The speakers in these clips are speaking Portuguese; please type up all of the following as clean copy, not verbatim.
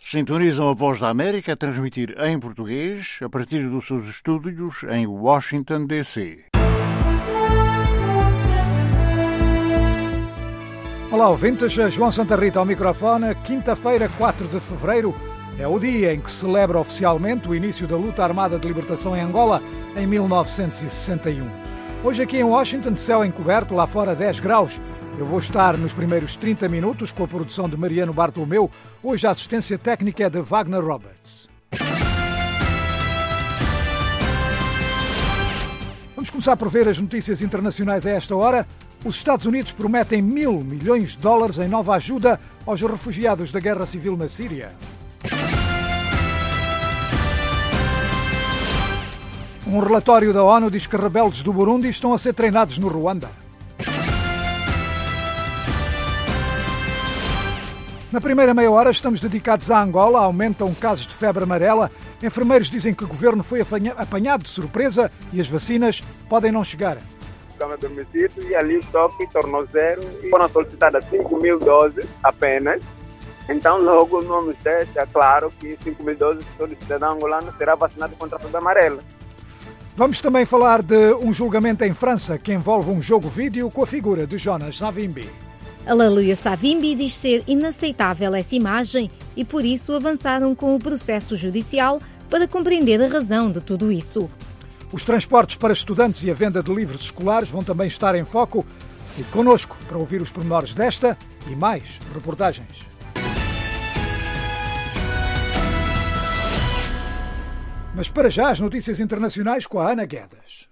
Sintonizam a Voz da América a transmitir em português a partir dos seus estúdios em Washington, D.C. Olá, ouvintes. João Santa Rita ao microfone. Quinta-feira, 4 de fevereiro, é o dia em que se celebra oficialmente o início da luta armada de libertação em Angola em 1961. Hoje aqui em Washington, céu encoberto, lá fora 10 graus. Eu vou estar nos primeiros 30 minutos com a produção de Mariano Bartolomeu. Hoje a assistência técnica é de Wagner Roberts. Vamos começar por ver as notícias internacionais a esta hora. Os Estados Unidos prometem $1.000 milhões em nova ajuda aos refugiados da guerra civil na Síria. Um relatório da ONU diz que rebeldes do Burundi estão a ser treinados no Ruanda. Na primeira meia hora estamos dedicados à Angola. Aumentam casos de febre amarela. Enfermeiros dizem que o governo foi apanhado de surpresa e as vacinas podem não chegar. Cama de domicílio e ali o estoque tornou zero e foram solicitadas 5.000 doses apenas. Então logo no nos testa, claro que 5.000 doses todo cidadão angolano será vacinado contra a febre amarela. Vamos também falar de um julgamento em França que envolve um jogo vídeo com a figura de Jonas Savimbi. Aleluia Savimbi diz ser inaceitável essa imagem e por isso avançaram com o processo judicial para compreender a razão de tudo isso. Os transportes para estudantes e a venda de livros escolares vão também estar em foco. Fique connosco para ouvir os pormenores desta e mais reportagens. Mas para já as notícias internacionais com a Ana Guedes.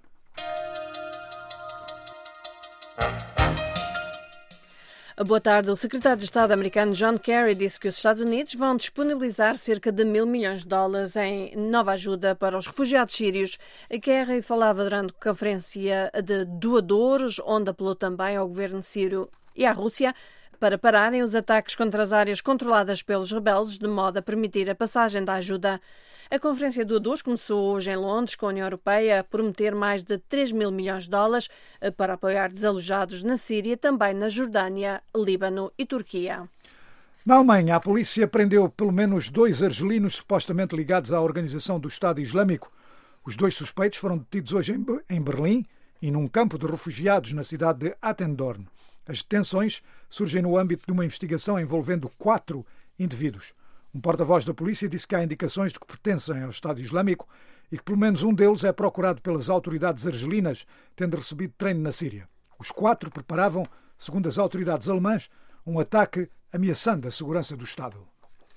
Boa tarde. O secretário de Estado americano John Kerry disse que os Estados Unidos vão disponibilizar cerca de $1.000 milhões em nova ajuda para os refugiados sírios. Kerry falava durante a conferência de doadores, onde apelou também ao governo sírio e à Rússia para pararem os ataques contra as áreas controladas pelos rebeldes, de modo a permitir a passagem da ajuda. A Conferência de Doadores começou hoje em Londres com a União Europeia a prometer mais de $3.000 milhões para apoiar desalojados na Síria, também na Jordânia, Líbano e Turquia. Na Alemanha, a polícia prendeu pelo menos 2 argelinos supostamente ligados à organização do Estado Islâmico. Os 2 suspeitos foram detidos hoje em Berlim e num campo de refugiados na cidade de Attendorn. As detenções surgem no âmbito de uma investigação envolvendo 4 indivíduos. Um porta-voz da polícia disse que há indicações de que pertencem ao Estado Islâmico e que pelo menos um deles é procurado pelas autoridades argelinas, tendo recebido treino na Síria. Os 4 preparavam, segundo as autoridades alemãs, um ataque ameaçando a segurança do Estado.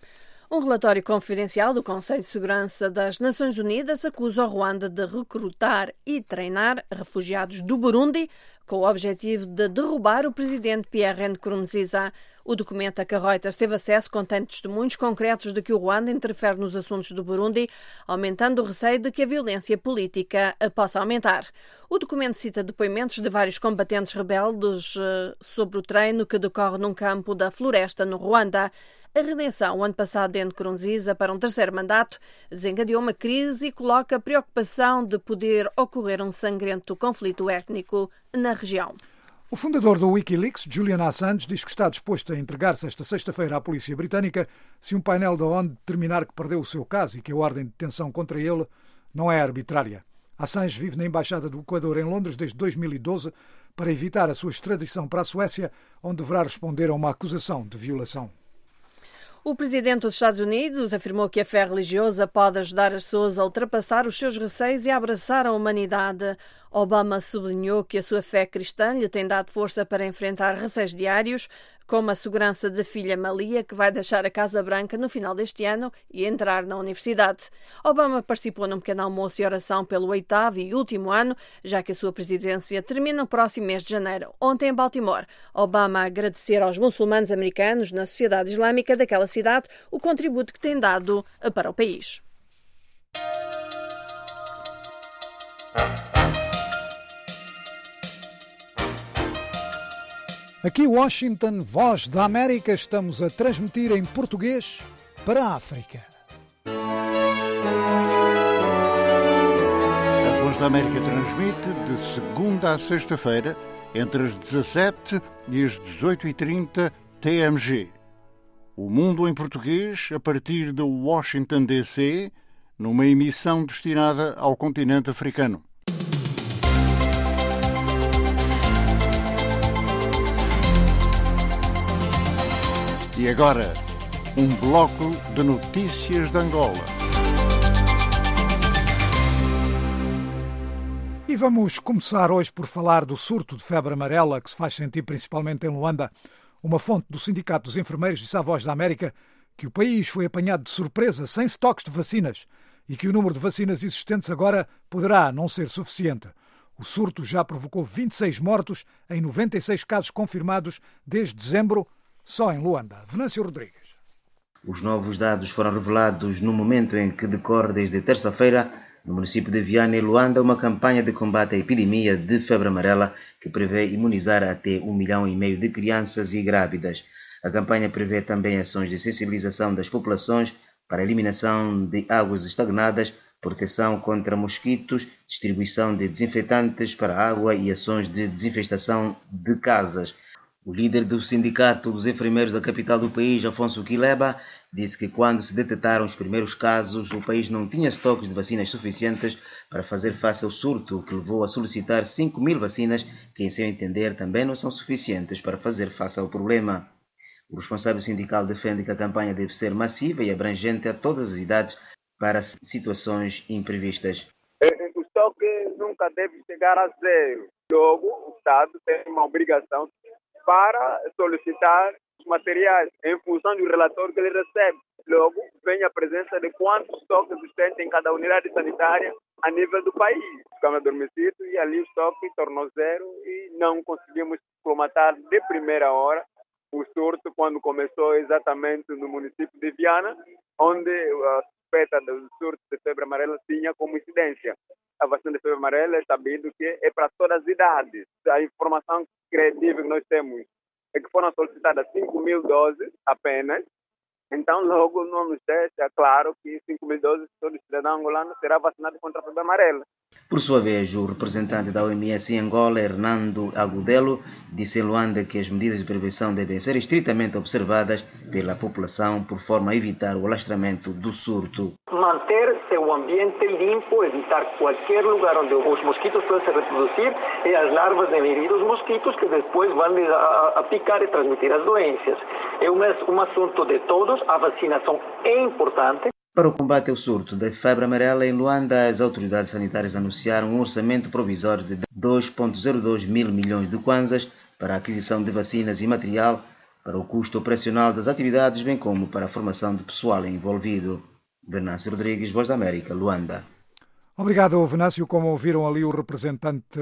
Um relatório confidencial do Conselho de Segurança das Nações Unidas acusa o Ruanda de recrutar e treinar refugiados do Burundi com o objetivo de derrubar o presidente Pierre Nkurunziza. O documento a que a Reuters teve acesso contém testemunhos concretos de que o Ruanda interfere nos assuntos do Burundi, aumentando o receio de que a violência política possa aumentar. O documento cita depoimentos de vários combatentes rebeldes sobre o treino que decorre num campo da floresta no Ruanda. A reeleição, o ano passado, de Nkurunziza para um 3º mandato desencadeou uma crise e coloca a preocupação de poder ocorrer um sangrento conflito étnico na região. O fundador do Wikileaks, Julian Assange, diz que está disposto a entregar-se esta sexta-feira à polícia britânica se um painel da ONU determinar que perdeu o seu caso e que a ordem de detenção contra ele não é arbitrária. Assange vive na Embaixada do Equador em Londres desde 2012 para evitar a sua extradição para a Suécia, onde deverá responder a uma acusação de violação. O presidente dos Estados Unidos afirmou que a fé religiosa pode ajudar as pessoas a ultrapassar os seus receios e a abraçar a humanidade. Obama sublinhou que a sua fé cristã lhe tem dado força para enfrentar receios diários, como a segurança da filha Malia, que vai deixar a Casa Branca no final deste ano e entrar na universidade. Obama participou num pequeno almoço e oração pelo 8º e último ano, já que a sua presidência termina no próximo mês de janeiro. Ontem, em Baltimore, Obama agradecer aos muçulmanos americanos na sociedade islâmica daquela cidade o contributo que têm dado para o país. Aqui Washington, Voz da América, estamos a transmitir em português para a África. A Voz da América transmite de segunda a sexta-feira entre as 17 e as 18h30 TMG. O Mundo em Português, a partir de Washington, D.C., numa emissão destinada ao continente africano. E agora, um bloco de notícias de Angola. E vamos começar hoje por falar do surto de febre amarela que se faz sentir principalmente em Luanda. Uma fonte do Sindicato dos Enfermeiros disse à Voz da América que o país foi apanhado de surpresa sem estoques de vacinas e que o número de vacinas existentes agora poderá não ser suficiente. O surto já provocou 26 mortos em 96 casos confirmados desde dezembro, só em Luanda. Venâncio Rodrigues. Os novos dados foram revelados no momento em que decorre desde terça-feira, no município de Viana, em Luanda, uma campanha de combate à epidemia de febre amarela que prevê imunizar até 1,5 milhão de crianças e grávidas. A campanha prevê também ações de sensibilização das populações para a eliminação de águas estagnadas, proteção contra mosquitos, distribuição de desinfetantes para a água e ações de desinfestação de casas. O líder do Sindicato dos Enfermeiros da capital do país, Afonso Quileba, disse que quando se detectaram os primeiros casos, o país não tinha estoques de vacinas suficientes para fazer face ao surto, que levou a solicitar 5.000 vacinas, que, em seu entender, também não são suficientes para fazer face ao problema. O responsável sindical defende que a campanha deve ser massiva e abrangente a todas as idades para situações imprevistas. O estoque nunca deve chegar a zero. Logo, o Estado tem uma obrigação para solicitar os materiais em função do relatório que ele recebe. Logo, vem a presença de quantos estoques existem em cada unidade sanitária a nível do país. Ficamos adormecidos e ali o estoque tornou zero e não conseguimos colmatar de primeira hora o surto quando começou exatamente no município de Viana, onde a suspeita do surto de febre amarela tinha como incidência. A vacina de febre amarela é sabido que é para todas as idades. A informação credível que nós temos é que foram solicitadas 5.000 doses apenas. Então, logo não nos deixa claro que 5.000 doses todo cidadão angolano será vacinado contra a febre amarela. Por sua vez, o representante da OMS em Angola, Hernando Agudelo, disse em Luanda que as medidas de prevenção devem ser estritamente observadas pela população por forma a evitar o alastramento do surto. Manter seu ambiente limpo, evitar qualquer lugar onde os mosquitos possam se reproduzir e as larvas de dos mosquitos que depois vão a picar e transmitir as doenças. É um assunto de todos, a vacinação é importante. Para o combate ao surto da febre amarela em Luanda, as autoridades sanitárias anunciaram um orçamento provisório de 2,02 mil milhões de kwanzas para a aquisição de vacinas e material para o custo operacional das atividades, bem como para a formação de pessoal envolvido. Venâncio Rodrigues, Voz da América, Luanda. Obrigado, Venâncio. Como ouviram ali o representante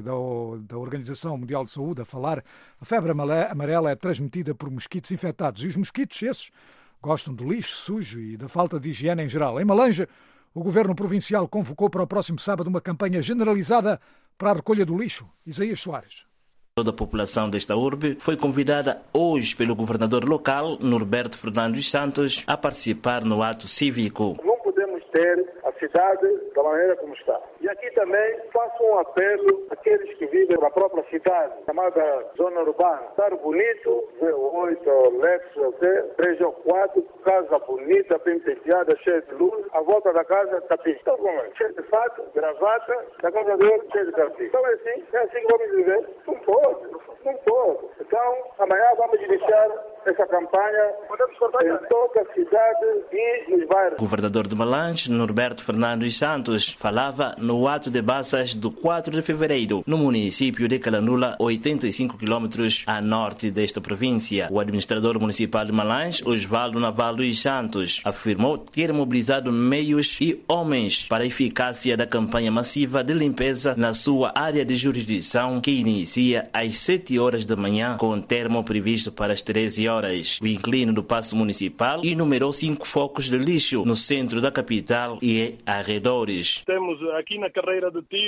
da Organização Mundial de Saúde a falar, a febre amarela é transmitida por mosquitos infectados e os mosquitos esses gostam do lixo sujo e da falta de higiene em geral. Em Malanja, o governo provincial convocou para o próximo sábado uma campanha generalizada para a recolha do lixo. Isaías Soares. Toda a população desta urbe foi convidada hoje pelo governador local, Norberto Fernando dos Santos, a participar no ato cívico. Não podemos ter a cidade da maneira como está. E aqui também faço um apelo àqueles que vivem na própria cidade, chamada zona urbana. Estar bonito, ver 8, Lexus, 3 ou 4, casa bonita, bem penteada, cheia de luz. A volta da casa está pista, cheia de fato, gravata, da casa dele, cheia de cartinho. Então é assim que vamos viver. Não pode. Então, amanhã vamos iniciar essa campanha em toda a cidade e nos bairros. O governador de Malanje, Norberto Fernando dos Santos, falava no ato de Baças do 4 de fevereiro, no município de Calandula, 85 quilômetros a norte desta província. O administrador municipal de Malanje, Osvaldo Naval dos Santos, afirmou ter mobilizado meios e homens para a eficácia da campanha massiva de limpeza na sua área de jurisdição, que inicia às 7 horas da manhã, com termo previsto para as 13 horas. O inquilino do Paço Municipal enumerou 5 focos de lixo no centro da capital e arredores. Temos aqui na carreira de tiro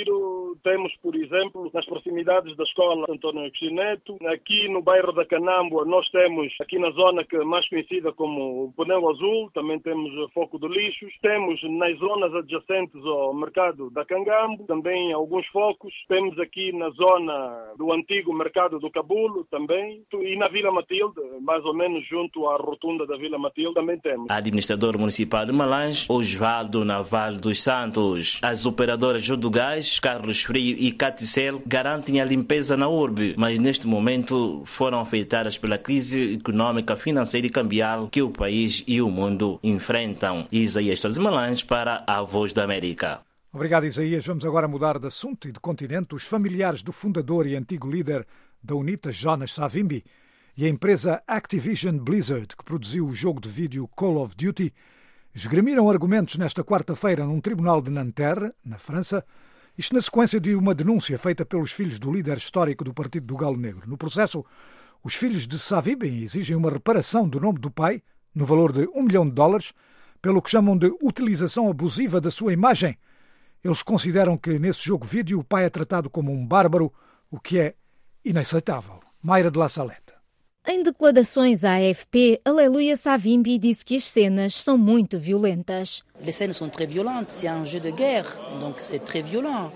temos, por exemplo, nas proximidades da escola Antônio Neto. Aqui no bairro da Canambua, nós temos, aqui na zona que é mais conhecida como Pneu Azul, também temos foco de lixos. Temos nas zonas adjacentes ao mercado da Cangambo, também alguns focos. Temos aqui na zona do antigo mercado do Cabulo, também. E na Vila Matilde, mais ou menos junto à rotunda da Vila Matilde, também temos. Administrador municipal de Malange, Osvaldo Naval dos Santos. As operadoras Judogás, Carlos Frio e Caticel garantem a limpeza na urbe, mas neste momento foram afetadas pela crise econômica, financeira e cambial que o país e o mundo enfrentam. Isaías de Malange para a Voz da América. Obrigado, Isaías. Vamos agora mudar de assunto e de continente. Os familiares do fundador e antigo líder da UNITA, Jonas Savimbi, e a empresa Activision Blizzard, que produziu o jogo de vídeo Call of Duty, esgrimiram argumentos nesta quarta-feira num tribunal de Nanterre, na França, isto na sequência de uma denúncia feita pelos filhos do líder histórico do Partido do Galo Negro. No processo, os filhos de Savimbi exigem uma reparação do nome do pai, no valor de $1 milhão, pelo que chamam de utilização abusiva da sua imagem. Eles consideram que nesse jogo vídeo o pai é tratado como um bárbaro, o que é inaceitável. Mayra de La Salette. Em declarações à AFP, Aleluia Savimbi disse que as cenas são muito violentas. Les scènes sont très violentes, c'est un jeu de guerre, donc c'est très violent.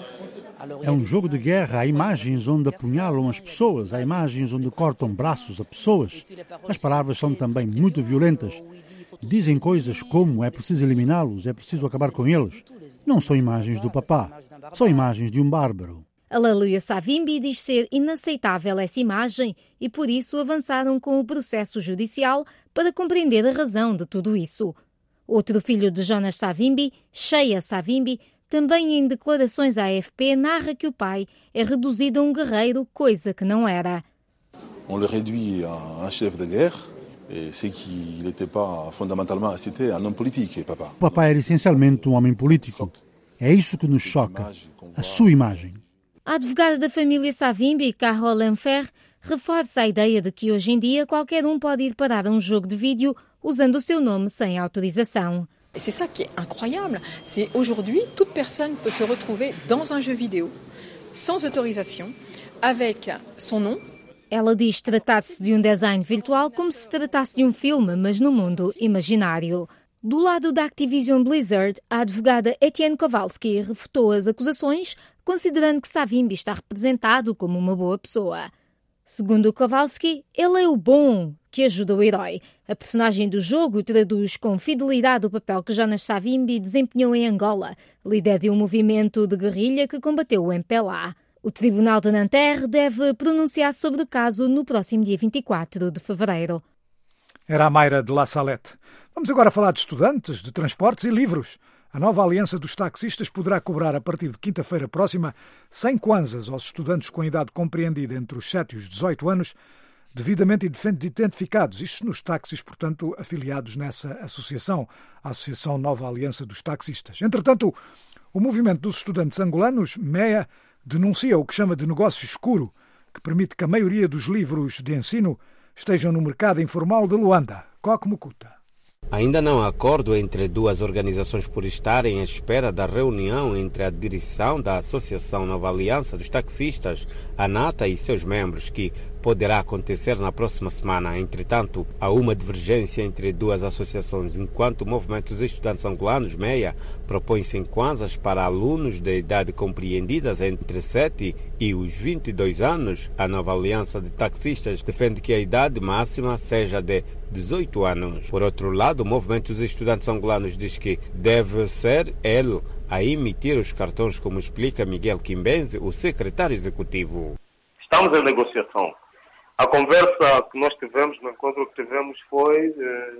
É um jogo de guerra, há imagens onde apunhalam as pessoas, há imagens onde cortam braços a pessoas. As palavras são também muito violentas. Dizem coisas como é preciso eliminá-los, é preciso acabar com eles. Não são imagens do papá, são imagens de um bárbaro. Aleluia Savimbi diz ser inaceitável essa imagem e por isso avançaram com o processo judicial para compreender a razão de tudo isso. Outro filho de Jonas Savimbi, Sheia Savimbi, também em declarações à AFP narra que o pai é reduzido a um guerreiro, coisa que não era. On le réduit à un chef de guerre, et c'est qu'il n'était pas fondamentalement cité un homme politique, papa. O papai era essencialmente um homem político. É isso que nos choca, a sua imagem. A advogada da família Savimbi, Carole Enfer, reforça a ideia de que hoje em dia qualquer um pode ir parar a um jogo de vídeo usando o seu nome sem autorização. Et c'est ça qui est incroyable, c'est aujourd'hui toute personne peut se retrouver dans un jeu vidéo sans autorisation, avec son nom. Ela diz tratar-se de um design virtual como se tratasse de um filme, mas no mundo imaginário. Do lado da Activision Blizzard, a advogada Etienne Kowalski refutou as acusações, considerando que Savimbi está representado como uma boa pessoa. Segundo Kowalski, ele é o bom que ajuda o herói. A personagem do jogo traduz com fidelidade o papel que Jonas Savimbi desempenhou em Angola, líder de um movimento de guerrilha que combateu o MPLA. O Tribunal de Nanterre deve pronunciar sobre o caso no próximo dia 24 de fevereiro. Era a Mayra de La Salette. Vamos agora falar de estudantes, de transportes e livros. A nova Aliança dos Taxistas poderá cobrar a partir de quinta-feira próxima 100 kwanzas aos estudantes com idade compreendida entre os 7 e os 18 anos, devidamente identificados, isto nos táxis, portanto, afiliados nessa associação, a Associação Nova Aliança dos Taxistas. Entretanto, o movimento dos estudantes angolanos, MEA, denuncia o que chama de negócio escuro, que permite que a maioria dos livros de ensino estejam no mercado informal de Luanda. Coque Mukuta. Ainda não há acordo entre duas organizações por estarem à espera da reunião entre a direção da Associação Nova Aliança dos Taxistas, ANATA, e seus membros, que poderá acontecer na próxima semana. Entretanto, há uma divergência entre duas associações, enquanto o movimento dos estudantes angolanos, MEA, propõe 100 kwanzas para alunos de idade compreendidas entre 7 e os 22 anos. A Nova Aliança de Taxistas defende que a idade máxima seja de 18 anos. Por outro lado, o movimento dos estudantes angolanos diz que deve ser ele a emitir os cartões, como explica Miguel Quimbenzi, o secretário executivo. Estamos em negociação. A conversa que nós tivemos, no encontro que tivemos, foi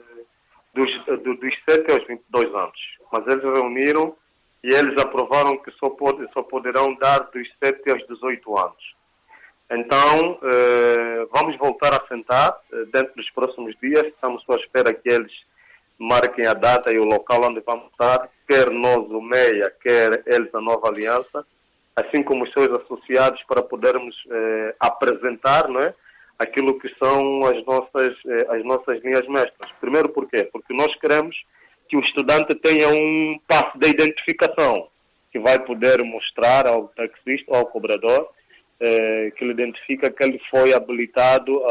dos 7 aos 22 anos. Mas eles reuniram e eles aprovaram que só poderão dar dos 7 aos 18 anos. Então, vamos voltar a sentar dentro dos próximos dias. Estamos só à espera que eles marquem a data e o local onde vamos estar, quer nós, o MEA, quer eles, a Nova Aliança, assim como os seus associados, para podermos apresentar, não é, aquilo que são as nossas linhas mestras. Primeiro, por quê? Porque nós queremos que o estudante tenha um passo de identificação. que vai poder mostrar ao taxista ou ao cobrador que ele identifica que ele foi habilitado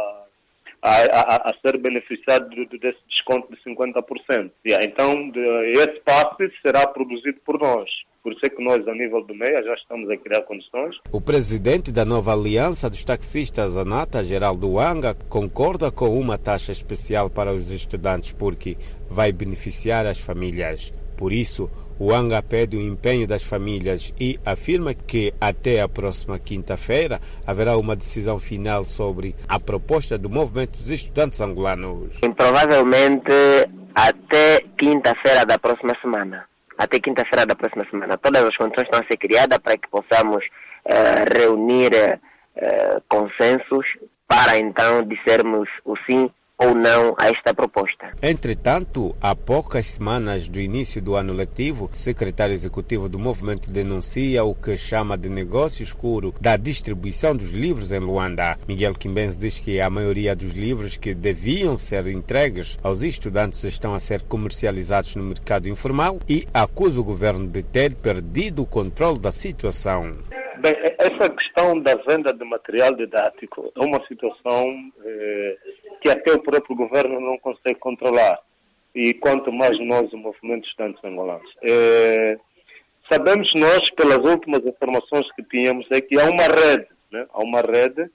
a ser beneficiado desse desconto de 50%. Então, esse passe será produzido por nós. Por isso é que nós, a nível do MEIA, já estamos a criar condições. O presidente da nova aliança dos taxistas, ANATA, Geraldo Wanga, concorda com uma taxa especial para os estudantes porque vai beneficiar as famílias. Por isso, o Wanga pede o empenho das famílias e afirma que até a próxima quinta-feira haverá uma decisão final sobre a proposta do movimento dos estudantes angolanos. Provavelmente até quinta-feira da próxima semana. Todas as condições estão a ser criadas para que possamos reunir consensos para então dizermos o sim ou não a esta proposta. Entretanto, há poucas semanas do início do ano letivo, o secretário executivo do movimento denuncia o que chama de negócio escuro da distribuição dos livros em Luanda. Miguel Quimbense diz que a maioria dos livros que deviam ser entregues aos estudantes estão a ser comercializados no mercado informal e acusa o governo de ter perdido o controle da situação. Bem, essa questão da venda de material didático é uma situação que até o próprio governo não consegue controlar. E quanto mais nós, o movimento de estudantes angolanos. Sabemos nós, pelas últimas informações que tínhamos, é que há uma rede, né? Há uma rede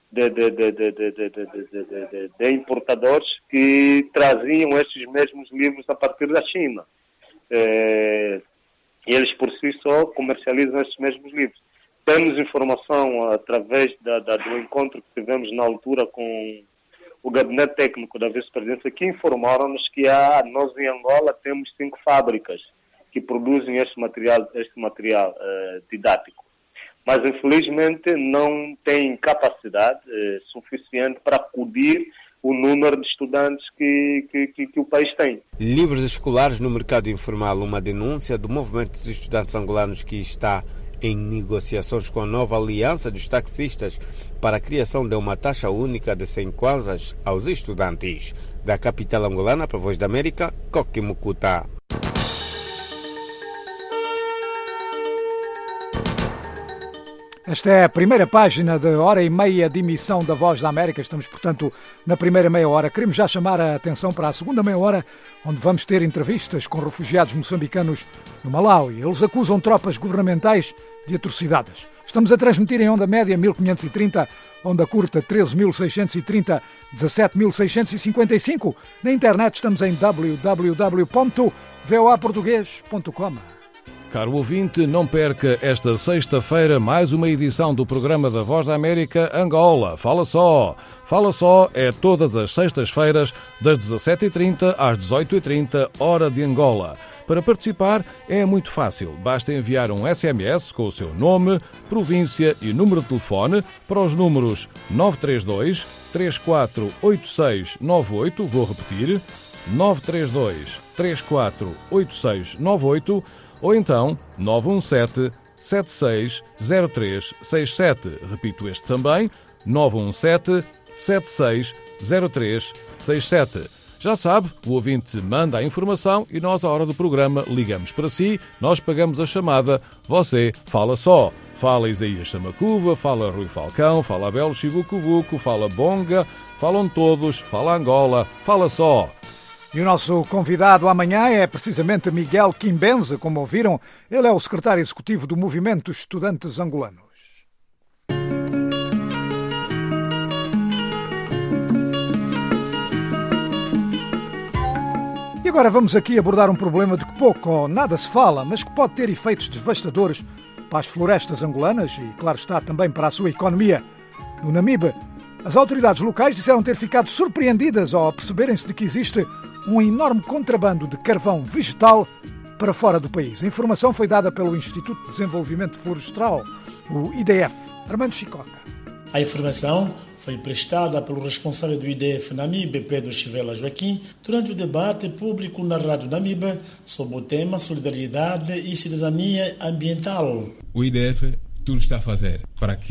de importadores que traziam estes mesmos livros a partir da China. E eles, por si só, comercializam estes mesmos livros. Temos informação através do encontro que tivemos na altura com o gabinete técnico da vice-presidência, que informaram-nos que nós em Angola temos 5 fábricas que produzem este material didático. Mas, infelizmente, não têm capacidade suficiente para acudir o número de estudantes que o país tem. Livros escolares no mercado informal, uma denúncia do movimento dos estudantes angolanos que está em negociações com a nova aliança dos taxistas para a criação de uma taxa única de 100 kwanzas aos estudantes. Da capital angolana para a Voz da América, Coque Mucuta. Esta é a primeira página da hora e meia de emissão da Voz da América. Estamos, portanto, na primeira meia hora. Queremos já chamar a atenção para a segunda meia hora, onde vamos ter entrevistas com refugiados moçambicanos no Malawi. Eles acusam tropas governamentais de atrocidades. Estamos a transmitir em onda média 1530, onda curta 13.630, 17.655. Na internet estamos em www.voaportugues.com. Caro ouvinte, não perca esta sexta-feira mais uma edição do programa da Voz da América Angola. Fala só! Fala só é todas as sextas-feiras, das 17h30 às 18h30, hora de Angola. Para participar é muito fácil. Basta enviar um SMS com o seu nome, província e número de telefone para os números 932 348698, vou repetir, 932 348698, ou então 917-760367. Repito este também, 917-760367. Já sabe, o ouvinte manda a informação e nós, à hora do programa, ligamos para si, nós pagamos a chamada, você fala só. Fala Isaías Samacuva, fala Rui Falcão, fala Abel Chivucovuco, fala Bonga, falam todos, fala Angola, fala só. E o nosso convidado amanhã é precisamente Miguel Quimbense, como ouviram. Ele é o secretário executivo do Movimento dos Estudantes Angolanos. E agora vamos aqui abordar um problema de que pouco ou nada se fala, mas que pode ter efeitos devastadores para as florestas angolanas e, claro está, também para a sua economia. No Namibe, as autoridades locais disseram ter ficado surpreendidas ao perceberem-se de que existe um enorme contrabando de carvão vegetal para fora do país. A informação foi dada pelo Instituto de Desenvolvimento Florestal, o IDF. Armando Chicoca. A informação foi prestada pelo responsável do IDF Namibe, Pedro Chivela Joaquim, durante o debate público na Rádio Namibe sobre o tema Solidariedade e Cidadania Ambiental. O IDF tudo está a fazer para que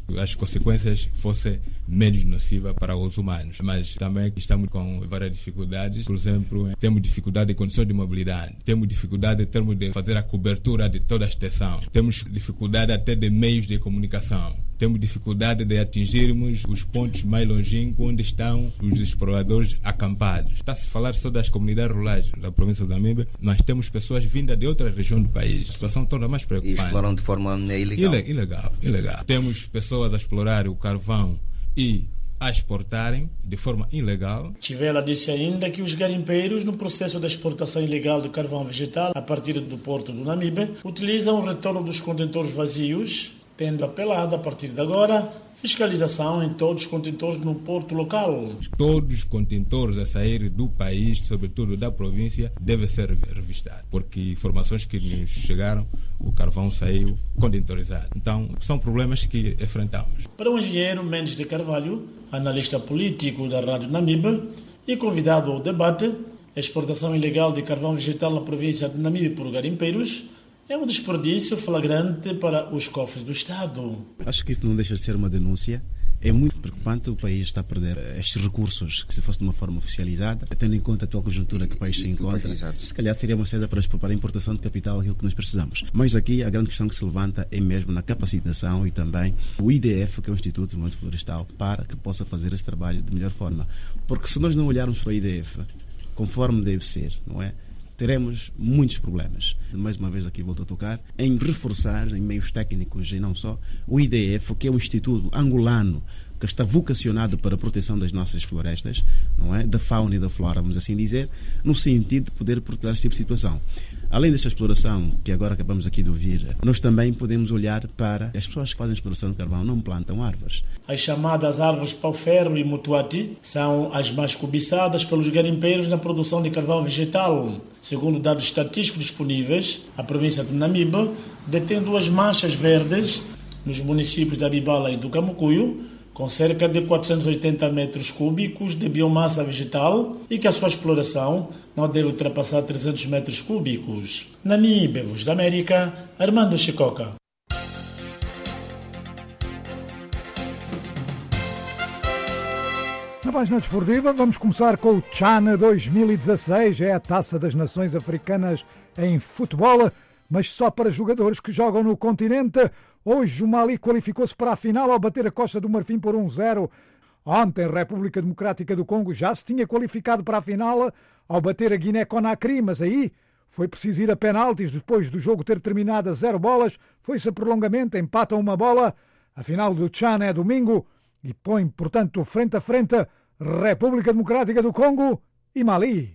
as consequências fossem menos nocivas para os humanos. Mas também estamos com várias dificuldades. Por exemplo, temos dificuldade em condições de mobilidade, temos dificuldade em termos de fazer a cobertura de toda a extensão, temos dificuldade até de meios de comunicação, temos dificuldade de atingirmos os pontos mais longínquos onde estão os exploradores acampados. Está-se a falar só das comunidades rurais da província de Namibe, mas temos pessoas vindas de outra região do país. A situação torna mais preocupante. E exploram de forma ilegal. Ilegal. Temos pessoas a explorar o carvão e a exportarem de forma ilegal. Chivela disse ainda que os garimpeiros, no processo da exportação ilegal de carvão vegetal a partir do porto do Namibe, utilizam o retorno dos contentores vazios, tendo apelado a partir de agora fiscalização em todos os contentores no porto local. Todos os contentores a sair do país, sobretudo da província, devem ser revistados, porque informações que nos chegaram, o carvão saiu contentorizado. Então, são problemas que enfrentamos. Para o engenheiro Mendes de Carvalho, analista político da Rádio Namibe e convidado ao debate, a exportação ilegal de carvão vegetal na província de Namibe por garimpeiros é um desperdício flagrante para os cofres do Estado. Acho que isso não deixa de ser uma denúncia. É muito preocupante o país estar a perder estes recursos, que se fosse de uma forma oficializada, tendo em conta a atual conjuntura que o país se encontra, se calhar seria uma saída para a importação de capital, aquilo que nós precisamos. Mas aqui a grande questão que se levanta é mesmo na capacitação e também o IDF, que é o Instituto de Desenvolvimento Florestal, para que possa fazer esse trabalho de melhor forma. Porque se nós não olharmos para o IDF conforme deve ser, não é? Teremos muitos problemas. Mais uma vez aqui volto a tocar em reforçar em meios técnicos e não só o IDF, que é um instituto angolano que está vocacionado para a proteção das nossas florestas, não é? Da fauna e da flora, vamos assim dizer, no sentido de poder proteger este tipo de situação. Além desta exploração que agora acabamos aqui de ouvir, nós também podemos olhar para as pessoas que fazem exploração de carvão não plantam árvores. As chamadas árvores pau-ferro e mutuati são as mais cobiçadas pelos garimpeiros na produção de carvão vegetal. Segundo dados estatísticos disponíveis, a província de Namibe detém 2 manchas verdes nos municípios da Bibala e do Camucuio, com cerca de 480 metros cúbicos de biomassa vegetal e que a sua exploração não deve ultrapassar 300 metros cúbicos. Namibe, Voz da América, Armando Chicoca. Na página desportiva, vamos começar com o Tchana 2016. É a Taça das Nações Africanas em futebol, mas só para jogadores que jogam no continente. Hoje o Mali qualificou-se para a final ao bater a Costa do Marfim por 1-0. Ontem a República Democrática do Congo já se tinha qualificado para a final ao bater a Guiné-Conakry, mas aí foi preciso ir a penaltis depois do jogo ter terminado a 0 bolas. Foi-se a prolongamento, empatam 1 bola. A final do Tchana é domingo e põe, portanto, frente a frente República Democrática do Congo e Mali.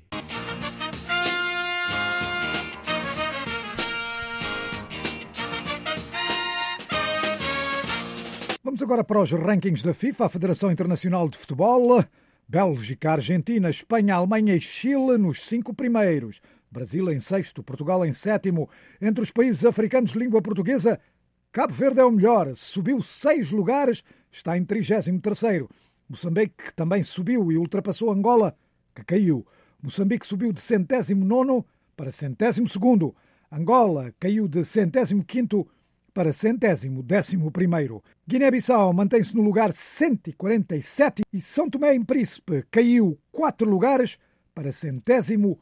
Vamos agora para os rankings da FIFA, a Federação Internacional de Futebol. Bélgica, Argentina, Espanha, Alemanha e Chile nos 5 primeiros. Brasil em 6º, Portugal em 7º. Entre os países africanos de língua portuguesa, Cabo Verde é o melhor. Subiu 6 lugares, está em 33º. Moçambique também subiu e ultrapassou Angola, que caiu. Moçambique subiu de 109º para 102º. Angola caiu de 105º para 111º. Guiné-Bissau mantém-se no lugar 147 e São Tomé e Príncipe caiu 4 lugares para 159º.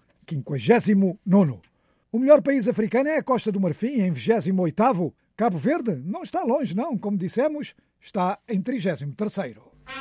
O melhor país africano é a Costa do Marfim, em 28º. Cabo Verde não está longe, não. Como dissemos, está em 33º.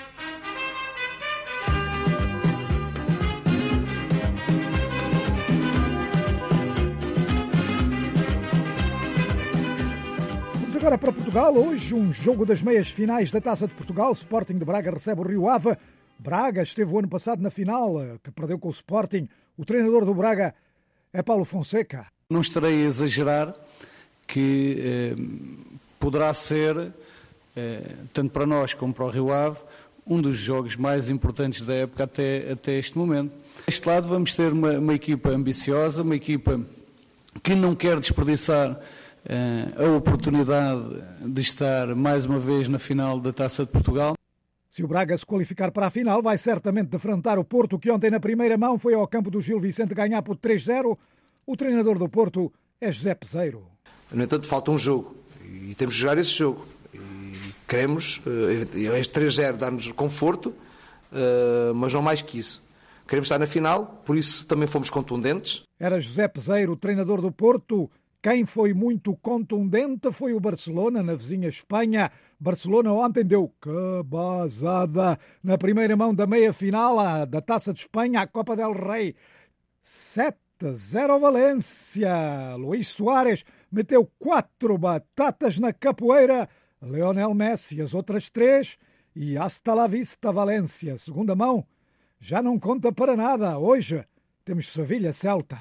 Agora para Portugal, hoje um jogo das meias finais da Taça de Portugal. Sporting de Braga recebe o Rio Ave. Braga esteve o ano passado na final, que perdeu com o Sporting. O treinador do Braga é Paulo Fonseca. Não estarei a exagerar que poderá ser, tanto para nós como para o Rio Ave, um dos jogos mais importantes da época até este momento. Deste lado vamos ter uma equipa ambiciosa, uma equipa que não quer desperdiçar a oportunidade de estar mais uma vez na final da Taça de Portugal. Se o Braga se qualificar para a final, vai certamente defrontar o Porto, que ontem na primeira mão foi ao campo do Gil Vicente ganhar por 3-0. O treinador do Porto é José Peseiro. No entanto, falta um jogo e temos de jogar esse jogo. E Queremos, este 3-0 dá-nos conforto, mas não mais que isso. Queremos estar na final, por isso também fomos contundentes. Era José Peseiro, treinador do Porto. Quem foi muito contundente foi o Barcelona, na vizinha Espanha. Barcelona ontem deu cabazada na primeira mão da meia-final da Taça de Espanha, a Copa del Rei. 7-0 ao Valência. Luís Soares meteu 4 batatas na capoeira. Lionel Messi as outras 3 e hasta la vista Valência. Segunda mão já não conta para nada. Hoje temos Sevilha-Celta.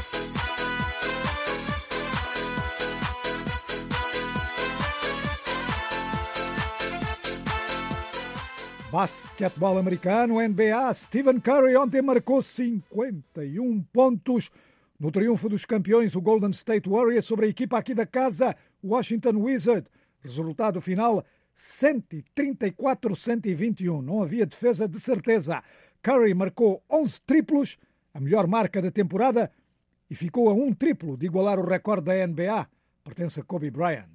Basquetebol americano, NBA. Stephen Curry ontem marcou 51 pontos no triunfo dos campeões, o Golden State Warriors, sobre a equipa aqui da casa, Washington Wizards. Resultado final, 134-121. Não havia defesa de certeza. Curry marcou 11 triplos, a melhor marca da temporada, e ficou a um triplo de igualar o recorde da NBA. Pertence a Kobe Bryant.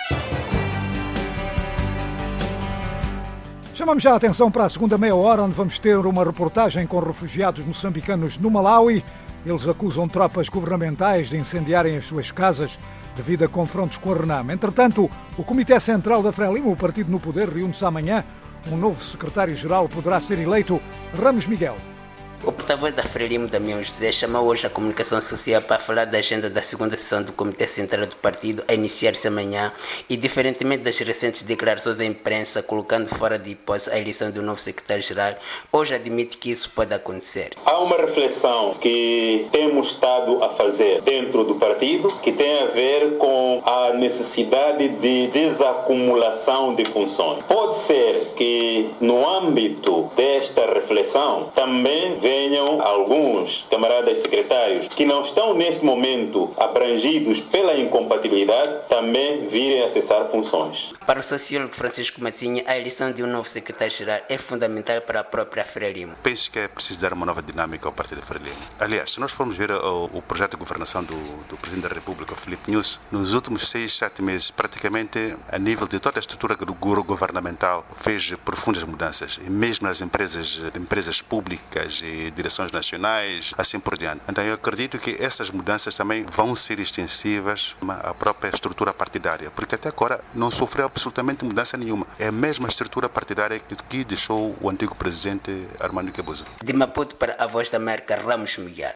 Chamamos já a atenção para a segunda meia hora, onde vamos ter uma reportagem com refugiados moçambicanos no Malawi. Eles acusam tropas governamentais de incendiarem as suas casas devido a confrontos com a Renam. Entretanto, o Comitê Central da Frelimo, o partido no poder, reúne-se amanhã. Um novo secretário-geral poderá ser eleito. Ramos Miguel. O porta-voz da Frelimo, Damião José, chamou hoje a comunicação social para falar da agenda da segunda sessão do Comitê Central do Partido a iniciar-se amanhã e, diferentemente das recentes declarações à imprensa colocando fora de hipótese a eleição do novo secretário-geral, hoje admite que isso pode acontecer. Há uma reflexão que temos estado a fazer dentro do partido que tem a ver com a necessidade de desacumulação de funções. Pode ser que no âmbito desta reflexão também venham alguns camaradas secretários que não estão neste momento abrangidos pela incompatibilidade também virem a cessar funções. Para o sociólogo Francisco Matinha, a eleição de um novo secretário-geral é fundamental para a própria Frelimo. Penso que é preciso dar uma nova dinâmica ao partido Frelimo. Aliás, se nós formos ver o projeto de governação do Presidente da República, Filipe Nyusi, nos últimos 6-7 meses, praticamente a nível de toda a estrutura governamental, fez profundas mudanças, e mesmo nas empresas públicas e direções nacionais, assim por diante. Então eu acredito que essas mudanças também vão ser extensivas à própria estrutura partidária, porque até agora não sofreu absolutamente mudança nenhuma. É a mesma estrutura partidária que deixou o antigo presidente Armando Guebuza. De Maputo para a Voz da América, Ramos Miguel.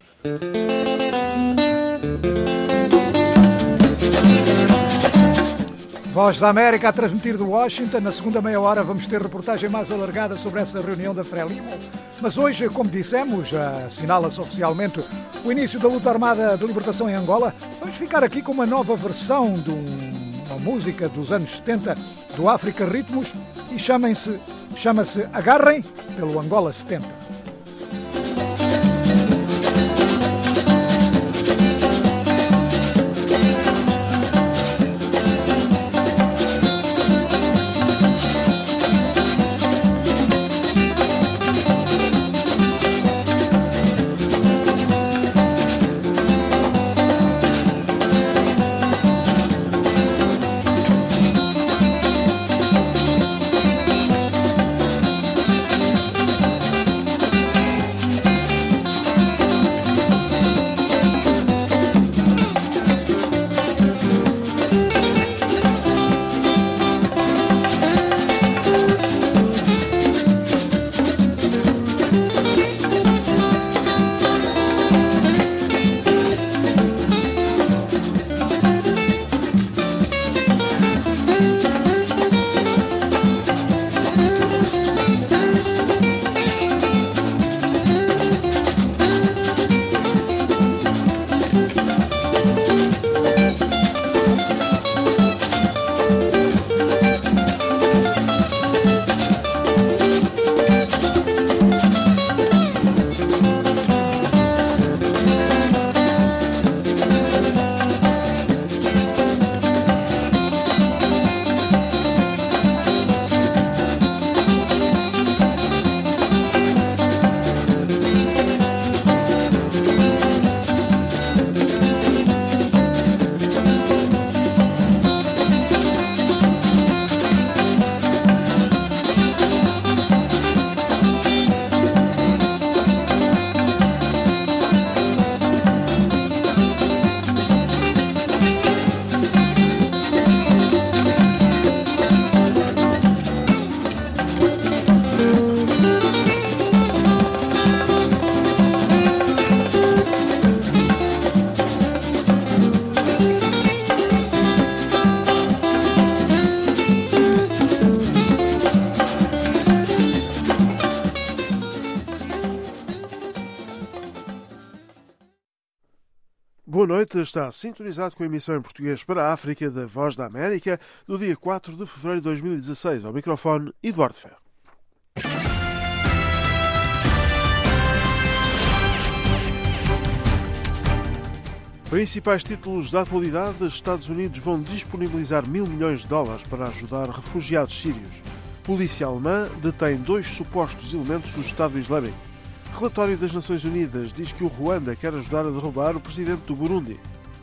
Voz da América a transmitir de Washington. Na segunda meia hora vamos ter reportagem mais alargada sobre essa reunião da Frelimo. Mas hoje, como dissemos, assinala-se oficialmente o início da luta armada de libertação em Angola. Vamos ficar aqui com uma nova versão de uma música dos anos 70 do África Ritmos e chama-se Agarrem, pelo Angola 70. Boa noite, está sintonizado com a emissão em português para a África da Voz da América, do dia 4 de fevereiro de 2016. Ao microfone, Eduardo Ferro. Principais títulos da atualidade: os Estados Unidos vão disponibilizar $1.000 milhões para ajudar refugiados sírios. Polícia alemã detém 2 supostos elementos do Estado Islâmico. Relatório das Nações Unidas diz que o Ruanda quer ajudar a derrubar o presidente do Burundi.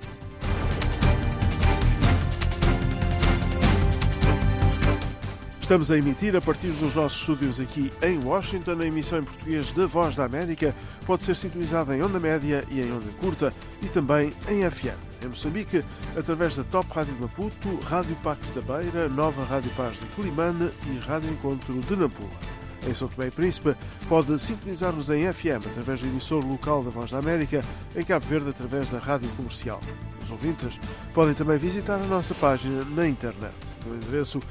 Estamos a emitir a partir dos nossos estúdios aqui em Washington. A emissão em português da Voz da América pode ser sintonizada em onda média e em onda curta e também em FM. Em Moçambique, através da Top Rádio de Maputo, Rádio Pax da Beira, Nova Rádio Paz de Quelimane e Rádio Encontro de Nampula. Em São Tomé e Príncipe, pode sintonizar-nos em FM através do emissor local da Voz da América, em Cabo Verde através da Rádio Comercial. Os ouvintes podem também visitar a nossa página na internet, no endereço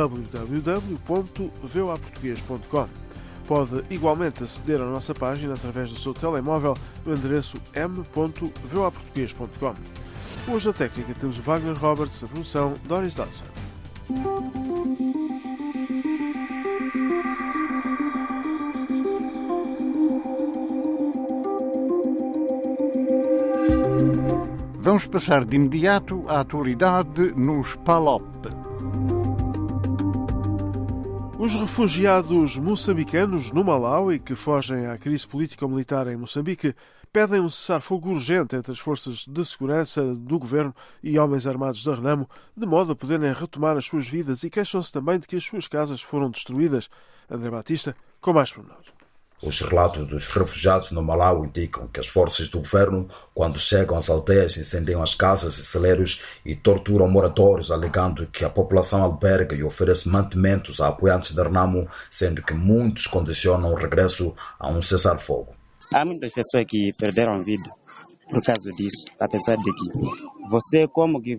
www.voaportugues.com. Pode igualmente aceder à nossa página através do seu telemóvel no endereço m.voaportugues.com. Hoje na técnica temos o Wagner Roberts, a produção Doris Dodson. Vamos passar de imediato à atualidade nos PALOP. Os refugiados moçambicanos no Malawi, que fogem à crise político-militar em Moçambique, pedem um cessar-fogo urgente entre as forças de segurança do governo e homens armados da Renamo, de modo a poderem retomar as suas vidas, e queixam-se também de que as suas casas foram destruídas. André Batista, com mais pormenores. Os relatos dos refugiados no Malawi indicam que as forças do governo, quando chegam às aldeias, incendiam as casas e celeiros e torturam moradores, alegando que a população alberga e oferece mantimentos a apoiantes da Renamo, sendo que muitos condicionam o regresso a um cessar-fogo. Há muitas pessoas que perderam vida por causa disso, apesar de que você como que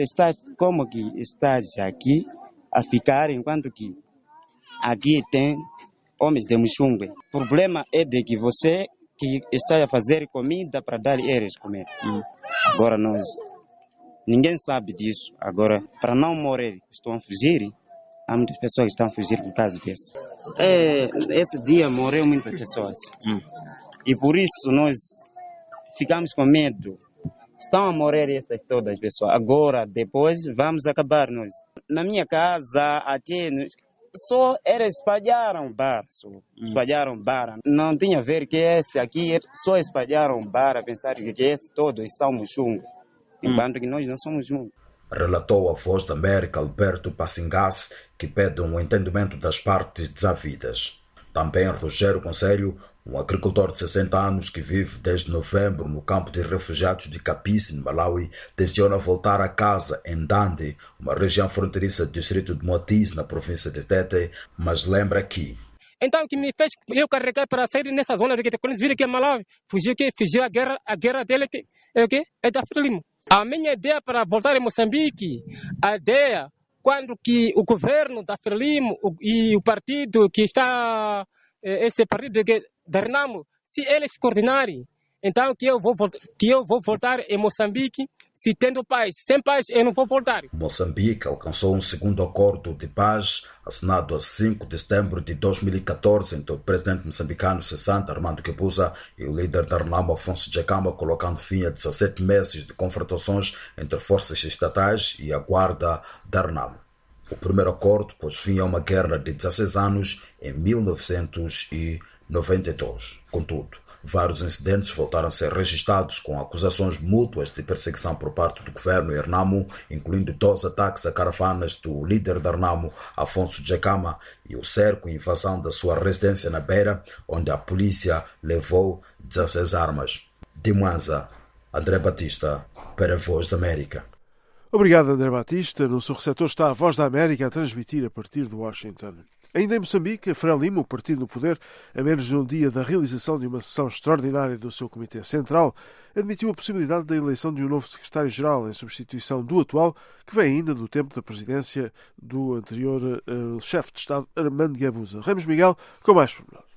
estás aqui a ficar, enquanto que aqui tem homens de Muxungwe. O problema é de que você que está a fazer comida para dar eles comer. Agora ninguém sabe disso. Agora, para não morrer, estão a fugir. Há muitas pessoas que estão a fugir por causa disso. Esse dia morreu muitas pessoas. E por isso nós ficamos com medo. Estão a morrer essas todas as pessoas. Agora, depois, vamos acabar nós. Na minha casa, até só espalharam bar. Não tinha a ver que esse aqui só espalharam bar a pensar que esse todo estão Muxungwe, enquanto que nós não somos Muxungwe. Relatou a Voz da América Alberto Passingas, que pede um entendimento das partes desavidas. Também Rogério Conselho, um agricultor de 60 anos que vive desde novembro no campo de refugiados de Kapisi, no Malawi, tenciona voltar a casa em Dande, uma região fronteiriça do distrito de Moatize, na província de Tete, mas lembra que... Então, o que me fez eu carregar para sair nessa zona, quando eles viram que é Malawi, fugiu a guerra dele é da Frelimo. A minha ideia para voltar em Moçambique, a ideia, quando que o governo da Frelimo e o partido que está... esse partido da Renamo, se eles coordenarem, então que eu vou voltar em Moçambique, se tendo paz. Sem paz, eu não vou voltar. Moçambique alcançou um segundo acordo de paz, assinado a 5 de setembro de 2014, entre o presidente moçambicano cessante Armando Guebuza e o líder da Renamo, Afonso Dhlakama, colocando fim a 17 meses de confrontações entre forças estatais e a guarda da Renamo. O primeiro acordo pôs fim a uma guerra de 16 anos em 1992. Contudo, vários incidentes voltaram a ser registrados com acusações mútuas de perseguição por parte do governo e Renamo, incluindo 2 ataques a caravanas do líder da Renamo, Afonso Dhlakama, e o cerco e invasão da sua residência na Beira, onde a polícia levou 16 armas. De Mwanza, André Batista, para a Voz da América. Obrigado, André Batista. No seu receptor está a Voz da América a transmitir a partir de Washington. Ainda em Moçambique, a Frelimo, o partido no poder, a menos de um dia da realização de uma sessão extraordinária do seu Comitê Central, admitiu a possibilidade da eleição de um novo secretário-geral em substituição do atual, que vem ainda do tempo da presidência do anterior chefe de Estado, Armando Guebuza. Ramos Miguel, com mais pormenores.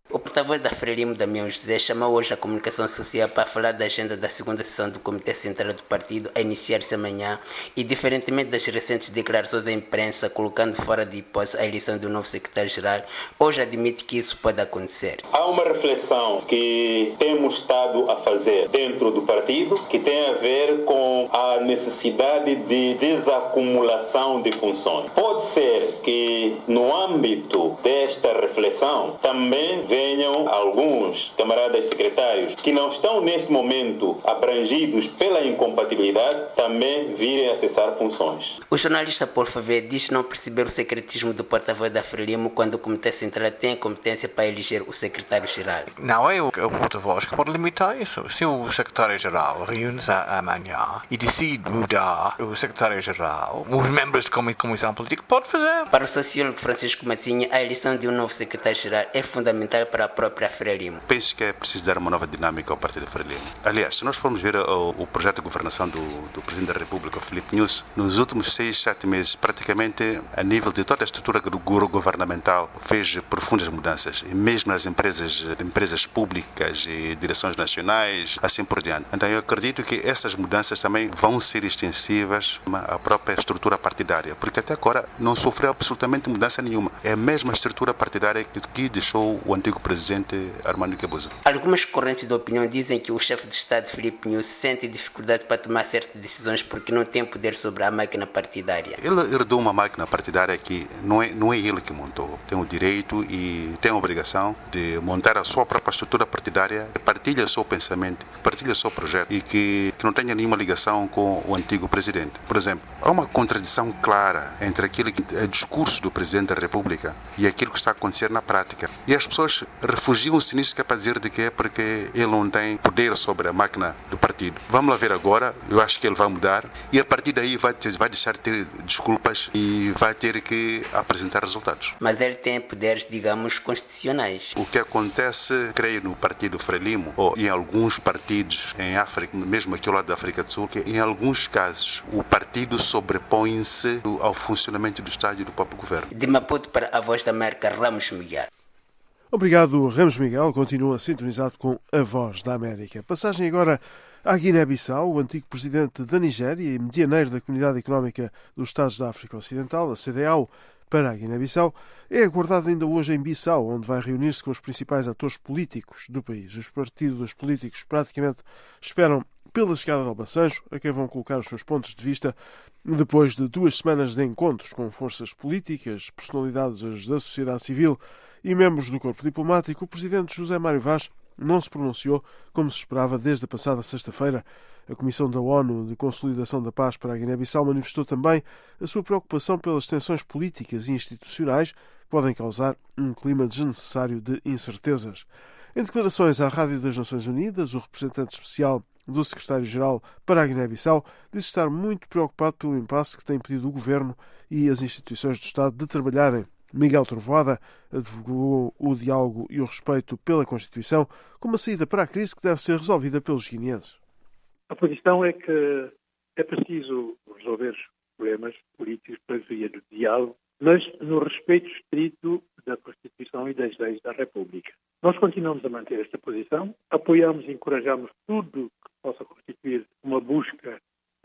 O porta-voz da Frelimo, Damião José, chamou hoje a comunicação social para falar da agenda da segunda sessão do Comitê Central do Partido a iniciar-se amanhã e, diferentemente das recentes declarações à imprensa colocando fora de hipótese a eleição do novo secretário-geral, hoje admite que isso pode acontecer. Há uma reflexão que temos estado a fazer dentro do partido que tem a ver com a necessidade de desacumulação de funções. Pode ser que no âmbito desta reflexão também venham alguns camaradas secretários que não estão neste momento abrangidos pela incompatibilidade também virem a cessar funções. O jornalista Paulo Favê diz não perceber o secretismo do porta-voz da Frelimo quando o Comitê Central tem a competência para eleger o secretário-geral. Não é o porta-voz que pode limitar isso. Se o secretário-geral reúne-se amanhã e decide mudar o secretário-geral, os membros da comissão política podem fazer. Para o sociólogo Francisco Matzinha, a eleição de um novo secretário-geral é fundamental para a própria Frelimo. Penso que é preciso dar uma nova dinâmica ao Partido Frelimo. Aliás, se nós formos ver o projeto de governação do Presidente da República, Filipe Nunes, nos últimos 6-7 meses, praticamente a nível de toda a estrutura governamental, fez profundas mudanças, e mesmo nas empresas públicas e direções nacionais, assim por diante. Então eu acredito que essas mudanças também vão ser extensivas à própria estrutura partidária, porque até agora não sofreu absolutamente mudança nenhuma. É a mesma estrutura partidária que deixou o antigo presidente Armando Guebuza. Algumas correntes de opinião dizem que o chefe de Estado, Filipe Nunes, sente dificuldade para tomar certas decisões porque não tem poder sobre a máquina partidária. Ele herdou uma máquina partidária que não é ele que montou. Tem o direito e tem a obrigação de montar a sua própria estrutura partidária, que partilha o seu pensamento, que partilha o seu projeto e que não tenha nenhuma ligação com o antigo presidente. Por exemplo, há uma contradição clara entre aquilo que é discurso do Presidente da República e aquilo que está a acontecer na prática. E as pessoas refugiam-se nisso que é para dizer de que é porque ele não tem poder sobre a máquina do partido. Vamos lá ver agora, eu acho que ele vai mudar e a partir daí vai deixar de ter desculpas e vai ter que apresentar resultados. Mas ele tem poderes, digamos, constitucionais. O que acontece, creio, no Partido Frelimo ou em alguns partidos em África, mesmo aqui ao lado da África do Sul, que em alguns casos o partido sobrepõe-se ao funcionamento do Estado e do próprio governo. De Maputo para a Voz da América, Ramos Miguel. Obrigado, Ramos Miguel. Continua sintonizado com a Voz da América. Passagem agora à Guiné-Bissau. O antigo presidente da Nigéria e medianeiro da Comunidade Económica dos Estados da África Ocidental, a CEDEAO, para a Guiné-Bissau, é aguardado ainda hoje em Bissau, onde vai reunir-se com os principais atores políticos do país. Os partidos políticos praticamente esperam pela chegada de Obasanjo, a quem vão colocar os seus pontos de vista depois de 2 semanas de encontros com forças políticas, personalidades da sociedade civil e membros do corpo diplomático. O presidente José Mário Vaz não se pronunciou como se esperava desde a passada sexta-feira. A Comissão da ONU de Consolidação da Paz para a Guiné-Bissau manifestou também a sua preocupação pelas tensões políticas e institucionais que podem causar um clima desnecessário de incertezas. Em declarações à Rádio das Nações Unidas, o representante especial do secretário-geral para a Guiné-Bissau disse estar muito preocupado pelo impasse que tem impedido o governo e as instituições do Estado de trabalharem. Miguel Trovoada advogou o diálogo e o respeito pela Constituição como uma saída para a crise que deve ser resolvida pelos guineenses. A posição é que é preciso resolver os problemas políticos pela via do diálogo, mas no respeito estrito da Constituição e das leis da República. Nós continuamos a manter esta posição, apoiamos e encorajamos tudo que possa constituir uma busca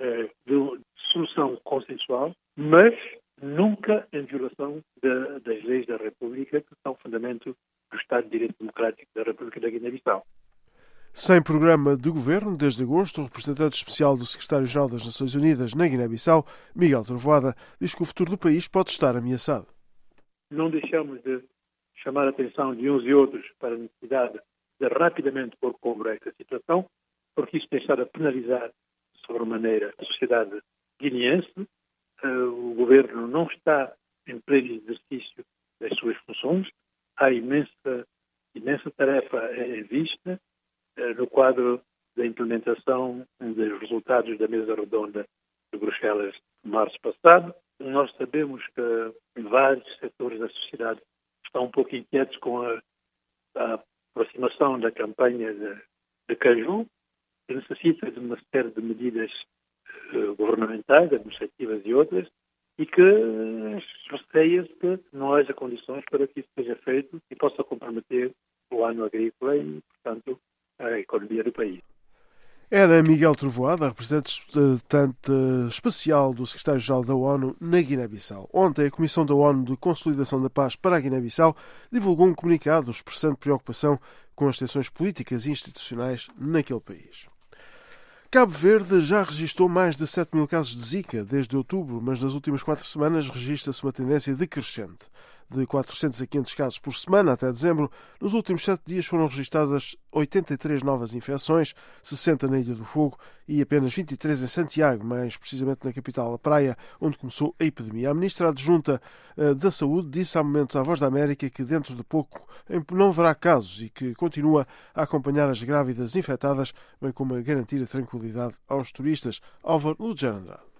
de solução consensual, mas nunca em violação das leis da República, que são fundamento do Estado de Direito Democrático da República da Guiné-Bissau. Sem programa de governo, desde agosto, o representante especial do secretário-geral das Nações Unidas na Guiné-Bissau, Miguel Trovoada, diz que o futuro do país pode estar ameaçado. Não deixamos de chamar a atenção de uns e outros para a necessidade de rapidamente pôr cobro a esta situação, porque isso tem estado a penalizar sobremaneira a sociedade guineense. O governo não está em pleno exercício das suas funções. Há imensa tarefa em vista no quadro da implementação dos resultados da mesa redonda de Bruxelas de março passado. Nós sabemos que vários setores da sociedade estão um pouco inquietos com a aproximação da campanha de Caju, que necessita de uma série de medidas governamentais, administrativas e outras, e que receia-se que não haja condições para que isso seja feito e possa comprometer o Era Miguel Trovoada, representante especial do secretário-geral da ONU na Guiné-Bissau. Ontem, a Comissão da ONU de Consolidação da Paz para a Guiné-Bissau divulgou um comunicado expressando preocupação com as tensões políticas e institucionais naquele país. Cabo Verde já registrou mais de 7 mil casos de Zika desde outubro, mas nas últimas 4 semanas registra-se uma tendência decrescente. De 400 a 500 casos por semana até dezembro, nos últimos 7 dias foram registradas 83 novas infecções, 60 na Ilha do Fogo e apenas 23 em Santiago, mais precisamente na capital, a Praia, onde começou a epidemia. A ministra adjunta da Saúde disse há momentos à Voz da América que dentro de pouco não haverá casos e que continua a acompanhar as grávidas infectadas, bem como a garantir a tranquilidade aos turistas. Álvaro Lugero Andrade.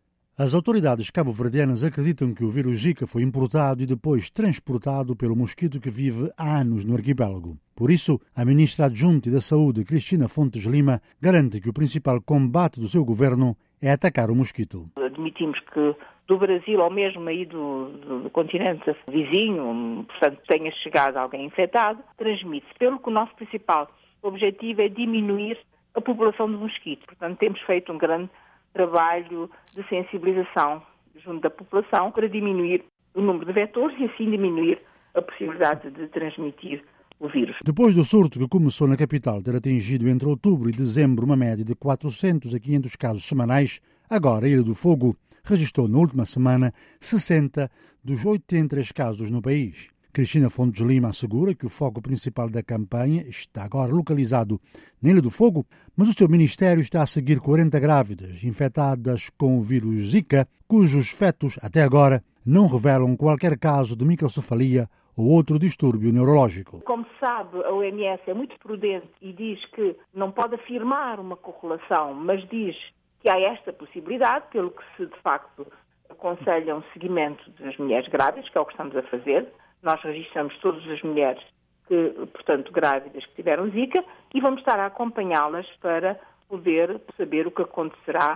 As autoridades cabo-verdianas acreditam que o vírus Zika foi importado e depois transportado pelo mosquito que vive há anos no arquipélago. Por isso, a ministra adjunta da Saúde, Cristina Fontes Lima, garante que o principal combate do seu governo é atacar o mosquito. Admitimos que do Brasil ou mesmo aí do continente vizinho, portanto, tenha chegado alguém infectado, transmite-se. Pelo que o nosso principal objetivo é diminuir a população do mosquito. Portanto, temos feito um grande trabalho de sensibilização junto da população para diminuir o número de vetores e assim diminuir a possibilidade de transmitir o vírus. Depois do surto que começou na capital ter atingido entre outubro e dezembro uma média de 400 a 500 casos semanais, agora a Ilha do Fogo registrou na última semana 60 dos 83 casos no país. Cristina Fontes Lima assegura que o foco principal da campanha está agora localizado na Ilha do Fogo, mas o seu ministério está a seguir 40 grávidas infectadas com o vírus Zika, cujos fetos, até agora, não revelam qualquer caso de microcefalia ou outro distúrbio neurológico. Como sabe, a OMS é muito prudente e diz que não pode afirmar uma correlação, mas diz que há esta possibilidade, pelo que se, de facto, aconselha um seguimento das mulheres grávidas, que é o que estamos a fazer. Nós registramos todas as mulheres que, portanto, grávidas que tiveram Zika e vamos estar a acompanhá-las para poder saber o que acontecerá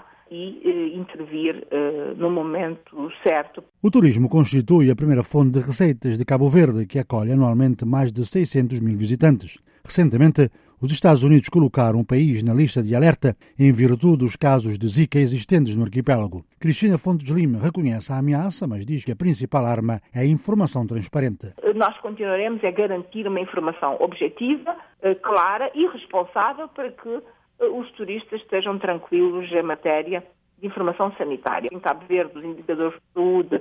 e intervir no momento certo. O turismo constitui a primeira fonte de receitas de Cabo Verde, que acolhe anualmente mais de 600 mil visitantes. Recentemente, os Estados Unidos colocaram o país na lista de alerta em virtude dos casos de Zika existentes no arquipélago. Cristina Fontes Lima reconhece a ameaça, mas diz que a principal arma é a informação transparente. Nós continuaremos a garantir uma informação objetiva, clara e responsável para que os turistas estejam tranquilos em matéria de informação sanitária. Em Cabo Verde, os indicadores de saúde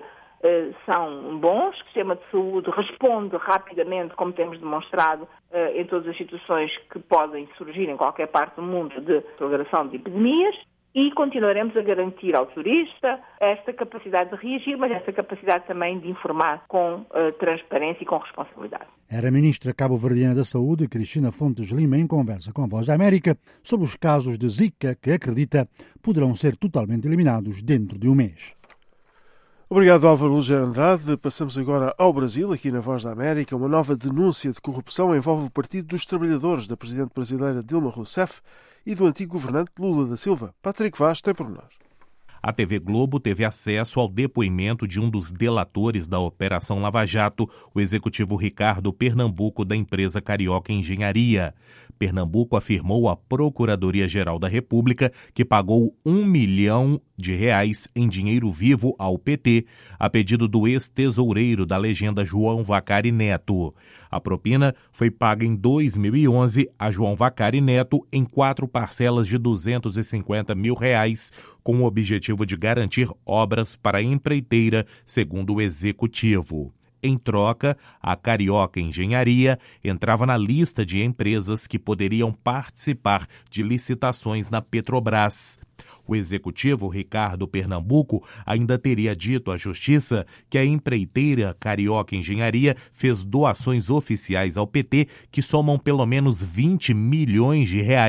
são bons, o sistema de saúde responde rapidamente, como temos demonstrado, em todas as situações que podem surgir em qualquer parte do mundo de propagação de epidemias, e continuaremos a garantir ao turista esta capacidade de reagir, mas esta capacidade também de informar com transparência e com responsabilidade. Era a ministra cabo-verdiana da Saúde, Cristina Fontes Lima, em conversa com a Voz da América sobre os casos de Zika que acredita poderão ser totalmente eliminados dentro de um mês. Obrigado, Álvaro Lugero Andrade. Passamos agora ao Brasil, aqui na Voz da América. Uma nova denúncia de corrupção envolve o Partido dos Trabalhadores da presidente brasileira Dilma Rousseff e do antigo governante Lula da Silva. Patrick Vaz tem pormenores. A TV Globo teve acesso ao depoimento de um dos delatores da Operação Lava Jato, o executivo Ricardo Pernambuco, da empresa Carioca Engenharia. Pernambuco afirmou à Procuradoria-Geral da República que pagou R$1 milhão em dinheiro vivo ao PT, a pedido do ex-tesoureiro da legenda João Vacari Neto. A propina foi paga em 2011 a João Vacari Neto em 4 parcelas de R$250 mil, com o objetivo de garantir obras para a empreiteira, segundo o executivo. Em troca, a Carioca Engenharia entrava na lista de empresas que poderiam participar de licitações na Petrobras. O executivo Ricardo Pernambuco ainda teria dito à Justiça que a empreiteira Carioca Engenharia fez doações oficiais ao PT que somam pelo menos R$20 milhões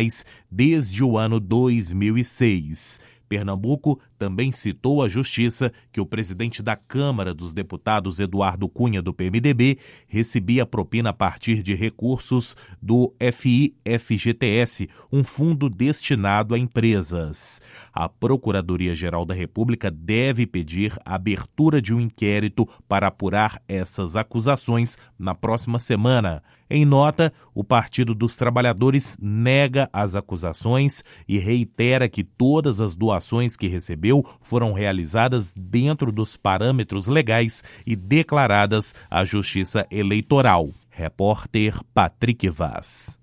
desde o ano 2006. Pernambuco também citou à Justiça que o presidente da Câmara dos Deputados, Eduardo Cunha, do PMDB, recebia propina a partir de recursos do FI-FGTS, um fundo destinado a empresas. A Procuradoria-Geral da República deve pedir a abertura de um inquérito para apurar essas acusações na próxima semana. Em nota, o Partido dos Trabalhadores nega as acusações e reitera que todas as doações que recebeu foram realizadas dentro dos parâmetros legais e declaradas à Justiça Eleitoral. Repórter Patrick Vaz.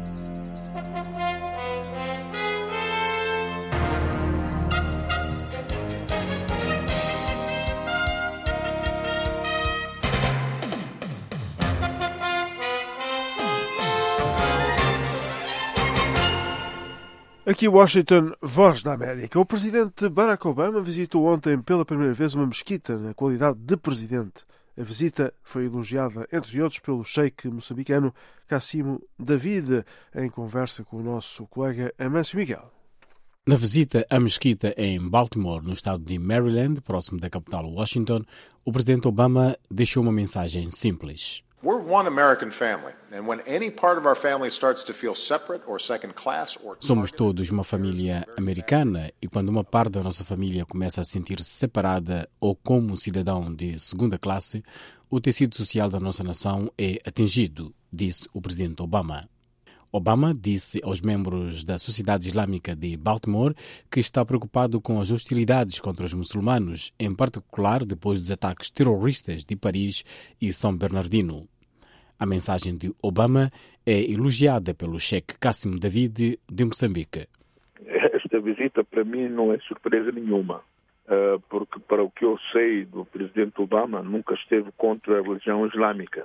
Aqui Washington, Voz da América. O presidente Barack Obama visitou ontem pela primeira vez uma mesquita na qualidade de presidente. A visita foi elogiada, entre outros, pelo sheik moçambicano Cassimo David, em conversa com o nosso colega Amâncio Miguel. Na visita à mesquita em Baltimore, no estado de Maryland, próximo da capital Washington, o presidente Obama deixou uma mensagem simples. We're one American family, and when any part of our family starts to feel separate or second class or Somos todos uma família americana e quando uma parte da nossa família começa a sentir-se separada ou como um cidadão de segunda classe, o tecido social da nossa nação é atingido, disse o presidente Obama. Obama disse aos membros da Sociedade Islâmica de Baltimore que está preocupado com as hostilidades contra os muçulmanos, em particular depois dos ataques terroristas de Paris e São Bernardino. A mensagem de Obama é elogiada pelo sheik Cassimo David de Moçambique. Esta visita para mim não é surpresa nenhuma, porque para o que eu sei do presidente Obama nunca esteve contra a religião islâmica.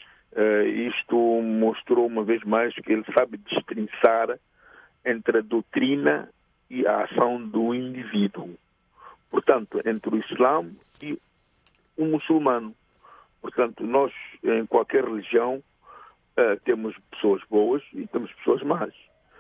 Isto mostrou uma vez mais que ele sabe destrinçar entre a doutrina e a ação do indivíduo. Portanto, entre o Islã e o muçulmano. Portanto, nós, em qualquer religião, temos pessoas boas e temos pessoas más.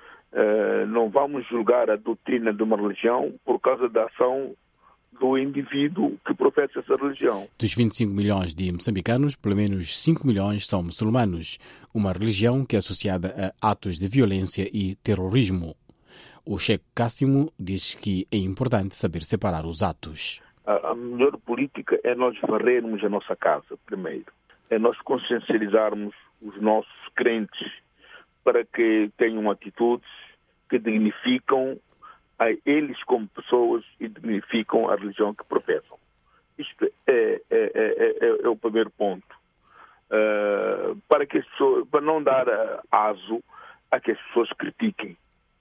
Não vamos julgar a doutrina de uma religião por causa da ação do indivíduo que professa essa religião. Dos 25 milhões de moçambicanos, pelo menos 5 milhões são muçulmanos, uma religião que é associada a atos de violência e terrorismo. O sheik Cassimo diz que é importante saber separar os atos. A melhor política é nós varrermos a nossa casa, primeiro. É nós consciencializarmos os nossos crentes para que tenham atitudes que dignificam a eles como pessoas e dignificam a religião que professam. Isto é o primeiro ponto. Para não dar aso a que as pessoas critiquem.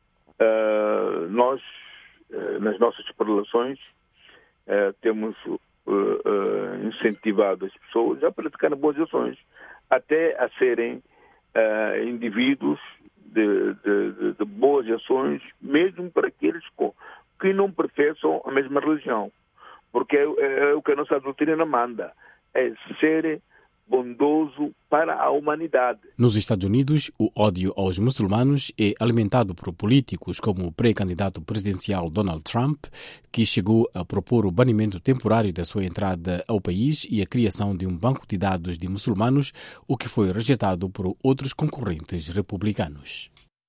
Nós, nas nossas relações, temos incentivado as pessoas a praticarem boas ações, até a serem indivíduos de boas ações, mesmo para aqueles que não professam a mesma religião. Porque é o que a nossa doutrina manda, é ser bondoso para a humanidade. Nos Estados Unidos, o ódio aos muçulmanos é alimentado por políticos como o pré-candidato presidencial Donald Trump, que chegou a propor o banimento temporário da sua entrada ao país e a criação de um banco de dados de muçulmanos, o que foi rejeitado por outros concorrentes republicanos.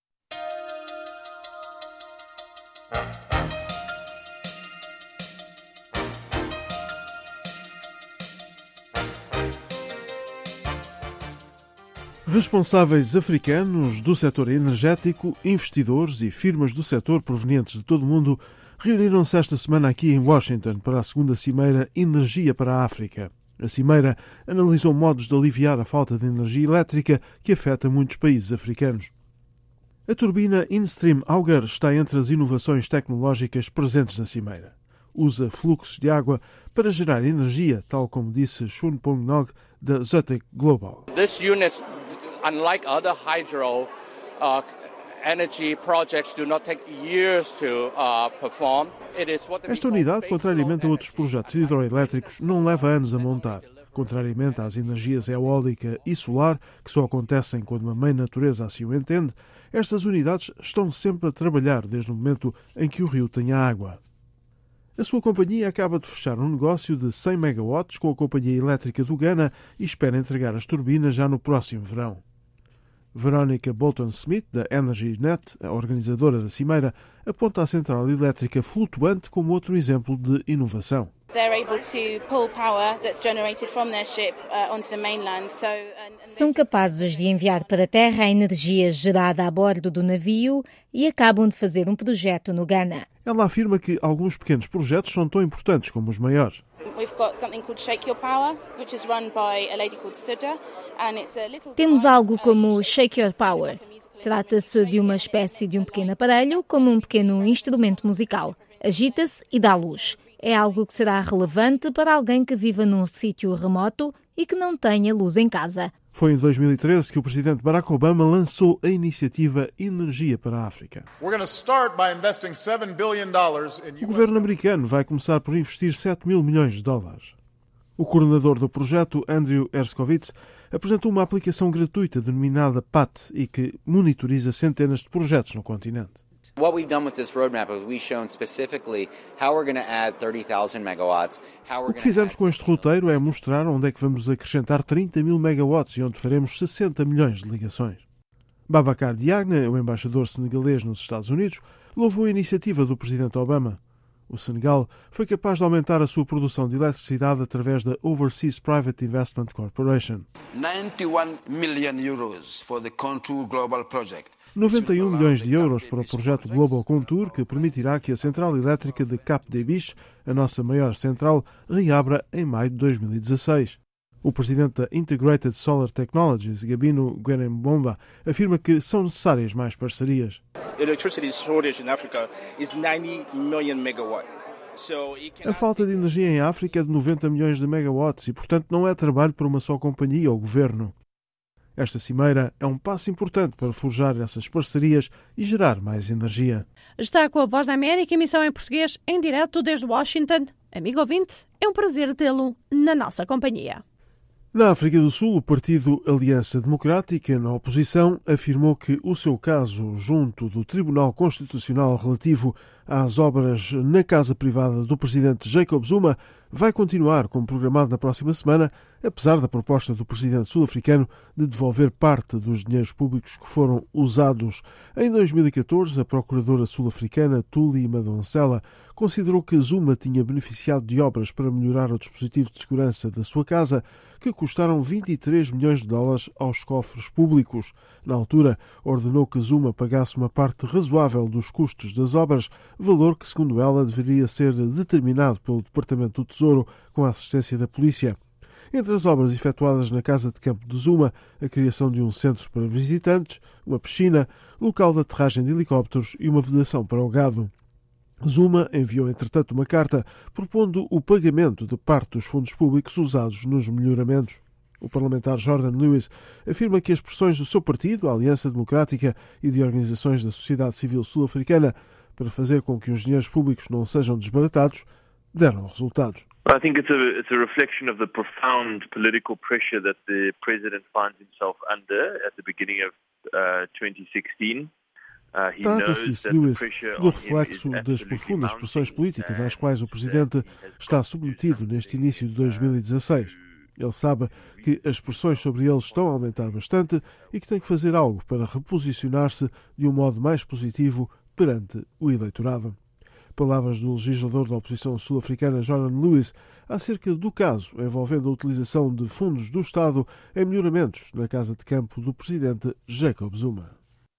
Responsáveis africanos do setor energético, investidores e firmas do setor provenientes de todo o mundo reuniram-se esta semana aqui em Washington para a segunda cimeira Energia para a África. A cimeira analisou modos de aliviar a falta de energia elétrica que afeta muitos países africanos. A turbina InStream Auger está entre as inovações tecnológicas presentes na cimeira. Usa fluxos de água para gerar energia, tal como disse Shun Pong Nog, da Zotec Global. This unit, unlike other hydro energy projects, do not take years to perform. Esta unidade, contrariamente a outros projetos hidroelétricos, não leva anos a montar. Contrariamente às energias eólica e solar, que só acontecem quando a mãe natureza assim o entende, estas unidades estão sempre a trabalhar desde o momento em que o rio tem água. A sua companhia acaba de fechar um negócio de 100 megawatts com a Companhia Elétrica do Ghana e espera entregar as turbinas já no próximo verão. Verónica Bolton-Smith, da EnergyNet, a organizadora da cimeira, aponta a central elétrica flutuante como outro exemplo de inovação. São capazes de enviar para a terra a energia gerada a bordo do navio e acabam de fazer um projeto no Ghana. Ela afirma que alguns pequenos projetos são tão importantes como os maiores. Temos algo como Shake Your Power. Trata-se de uma espécie de um pequeno aparelho, como um pequeno instrumento musical. Agita-se e dá luz. É algo que será relevante para alguém que viva num sítio remoto e que não tenha luz em casa. Foi em 2013 que o presidente Barack Obama lançou a iniciativa Energia para a África. O governo americano vai começar por investir 7 mil milhões de dólares. O coordenador do projeto, Andrew Herskovits, apresentou uma aplicação gratuita denominada PAT e que monitoriza centenas de projetos no continente. What we've done with this roadmap is we've shown specifically how we're going to add 30,000 megawatts. O que fizemos com este roteiro é mostrar onde é que vamos acrescentar 30 mil megawatts e onde faremos 60 milhões de ligações. Babacar Diagne, o embaixador senegalês nos Estados Unidos, louvou a iniciativa do presidente Obama. O Senegal foi capaz de aumentar a sua produção de eletricidade através da Overseas Private Investment Corporation. 91 million euros for the Contour Global Project. 91 milhões de euros para o projeto Global Contour, que permitirá que a central elétrica de Cap des Biches, a nossa maior central, reabra em maio de 2016. O presidente da Integrated Solar Technologies, Gabino Guerembomba, afirma que são necessárias mais parcerias. A falta de energia em África é de 90 milhões de megawatts e, portanto, não é trabalho para uma só companhia ou governo. Esta cimeira é um passo importante para forjar essas parcerias e gerar mais energia. Está com a Voz da América, emissão em português, em direto desde Washington. Amigo ouvinte, é um prazer tê-lo na nossa companhia. Na África do Sul, o partido Aliança Democrática, na oposição, afirmou que o seu caso junto do Tribunal Constitucional relativo às obras na casa privada do presidente Jacob Zuma vai continuar como programado na próxima semana, apesar da proposta do presidente sul-africano de devolver parte dos dinheiros públicos que foram usados. Em 2014, a procuradora sul-africana Thuli Madonsela considerou que Zuma tinha beneficiado de obras para melhorar o dispositivo de segurança da sua casa, que custaram 23 milhões de dólares aos cofres públicos. Na altura, ordenou que Zuma pagasse uma parte razoável dos custos das obras, valor que, segundo ela, deveria ser determinado pelo Departamento do Tesouro com a assistência da polícia. Entre as obras efetuadas na casa de campo de Zuma, a criação de um centro para visitantes, uma piscina, local de aterragem de helicópteros e uma vedação para o gado. Zuma enviou, entretanto, uma carta propondo o pagamento de parte dos fundos públicos usados nos melhoramentos. O parlamentar Jordan Lewis afirma que as pressões do seu partido, a Aliança Democrática, e de organizações da sociedade civil sul-africana para fazer com que os dinheiros públicos não sejam desbaratados deram resultados. I think it's a reflection of the profound political pressure that the president finds himself under at the beginning of 2016. Trata-se, disse Lewis, do reflexo das profundas pressões políticas às quais o presidente está submetido neste início de 2016. Ele sabe que as pressões sobre ele estão a aumentar bastante e que tem que fazer algo para reposicionar-se de um modo mais positivo perante o eleitorado. Palavras do legislador da oposição sul-africana Jordan Lewis acerca do caso envolvendo a utilização de fundos do Estado em melhoramentos na casa de campo do presidente Jacob Zuma.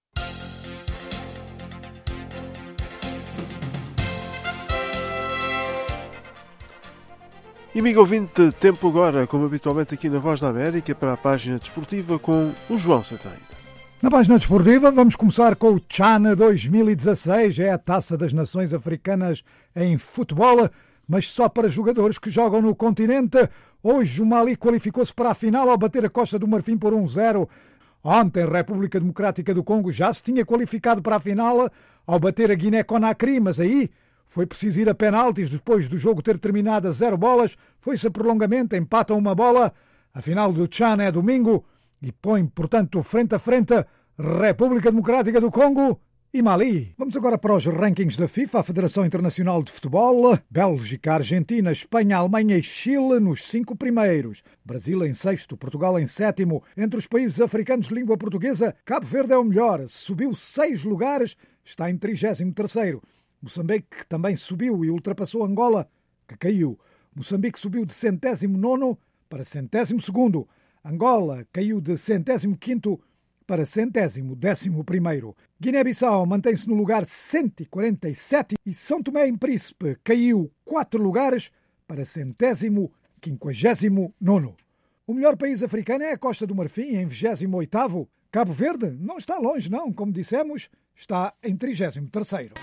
E, amigo ouvinte, tempo agora, como habitualmente aqui na Voz da América, para a página desportiva com o João Sataída. Na página desportiva vamos começar com o CHAN 2016, é a Taça das Nações Africanas em futebol, mas só para jogadores que jogam no continente. Hoje o Mali qualificou-se para a final ao bater a Costa do Marfim por 1-0. Ontem a República Democrática do Congo já se tinha qualificado para a final ao bater a Guiné-Conakry, mas aí foi preciso ir a penaltis depois do jogo ter terminado a 0 bolas, foi-se a prolongamento, empatam uma bola. A final do CHAN é domingo e põe, portanto, frente a frente República Democrática do Congo e Mali. Vamos agora para os rankings da FIFA, a Federação Internacional de Futebol. Bélgica, Argentina, Espanha, Alemanha e Chile nos 5 primeiros. Brasil em 6º, Portugal em 7º. Entre os países africanos de língua portuguesa, Cabo Verde é o melhor. Subiu 6 lugares, está em 33º. Moçambique, que também subiu e ultrapassou Angola, que caiu. Moçambique subiu de 109º para 102º. Angola caiu de 105º para 111º. Guiné-Bissau mantém-se no lugar 147 e São Tomé e Príncipe caiu 4 lugares para 159º. O melhor país africano é a Costa do Marfim, em 28º. Cabo Verde não está longe, não. Como dissemos, está em 33º.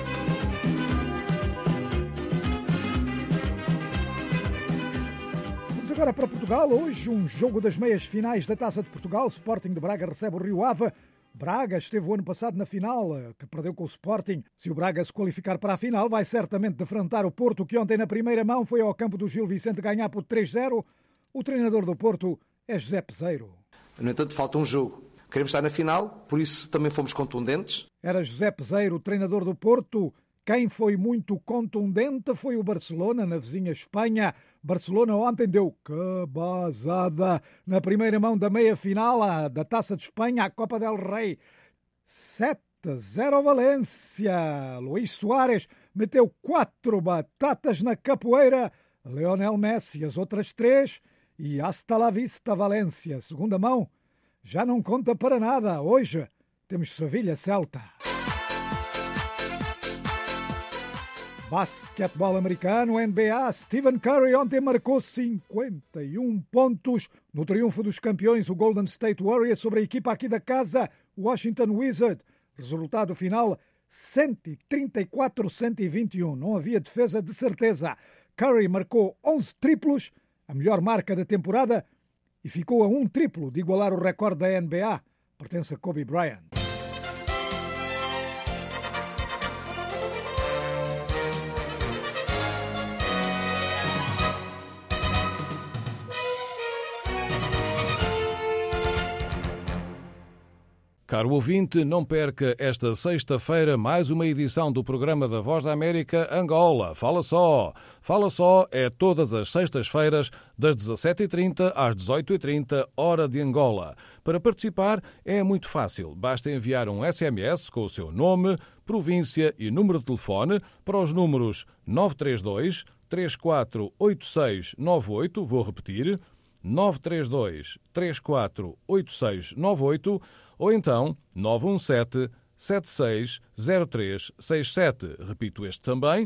Vamos agora para Portugal. Hoje, um jogo das meias finais da Taça de Portugal. Sporting de Braga recebe o Rio Ave. Braga esteve o ano passado na final, que perdeu com o Sporting. Se o Braga se qualificar para a final, vai certamente defrontar o Porto, que ontem na primeira mão foi ao campo do Gil Vicente ganhar por 3-0. O treinador do Porto é José Peseiro. No entanto, falta um jogo. Queremos estar na final, por isso também fomos contundentes. Era José Peseiro, treinador do Porto. Quem foi muito contundente foi o Barcelona, na vizinha Espanha. Barcelona ontem deu cabazada na primeira mão da meia-final da Taça de Espanha, a Copa del Rei. 7-0 ao Valência. Luís Soares meteu 4 batatas na capoeira. Lionel Messi, as outras 3. E hasta la vista, Valência. Segunda mão já não conta para nada. Hoje temos Sevilha-Celta. Basquetebol americano, NBA. Stephen Curry ontem marcou 51 pontos no triunfo dos campeões, o Golden State Warriors, sobre a equipa aqui da casa, Washington Wizards. Resultado final, 134-121. Não havia defesa de certeza. Curry marcou 11 triplos, a melhor marca da temporada, e ficou a um triplo de igualar o recorde da NBA. Pertence a Kobe Bryant. Caro ouvinte, não perca esta sexta-feira mais uma edição do programa da Voz da América Angola. Fala só! Fala só é todas as sextas-feiras, das 17h30 às 18h30, hora de Angola. Para participar é muito fácil. Basta enviar um SMS com o seu nome, província e número de telefone para os números 932 348698. Vou repetir, 932 348698. Ou então 917-760367. Repito este também,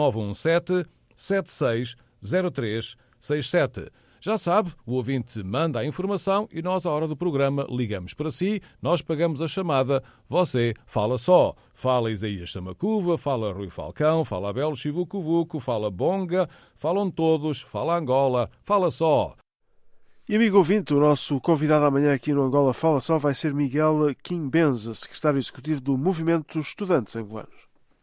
917-760367. Já sabe, o ouvinte manda a informação e nós, à hora do programa, ligamos para si, nós pagamos a chamada, você fala só. Fala Isaías Samacuva, fala Rui Falcão, fala Abel Chivucovuco, fala Bonga, falam todos, fala Angola, fala só. E amigo ouvinte, o nosso convidado amanhã aqui no Angola Fala Só vai ser Miguel Quimbenza, secretário executivo do Movimento dos Estudantes Angolanos.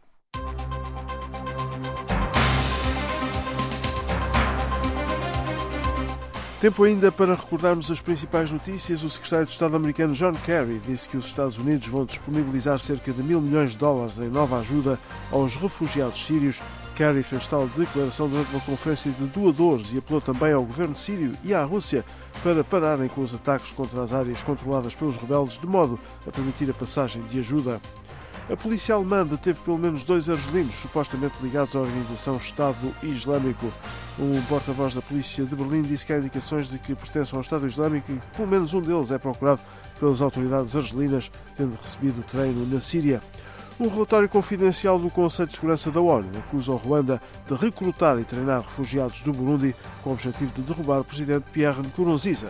Tempo ainda para recordarmos as principais notícias. O secretário de Estado americano John Kerry disse que os Estados Unidos vão disponibilizar cerca de $1.000 milhões em nova ajuda aos refugiados sírios. Kerry fez tal declaração durante uma conferência de doadores e apelou também ao governo sírio e à Rússia para pararem com os ataques contra as áreas controladas pelos rebeldes, de modo a permitir a passagem de ajuda. A polícia alemã deteve pelo menos 2 argelinos supostamente ligados à organização Estado Islâmico. Um porta-voz da polícia de Berlim disse que há indicações de que pertencem ao Estado Islâmico e que pelo menos um deles é procurado pelas autoridades argelinas, tendo recebido treino na Síria. Um relatório confidencial do Conselho de Segurança da ONU acusa o Ruanda de recrutar e treinar refugiados do Burundi com o objetivo de derrubar o presidente Pierre Nkurunziza.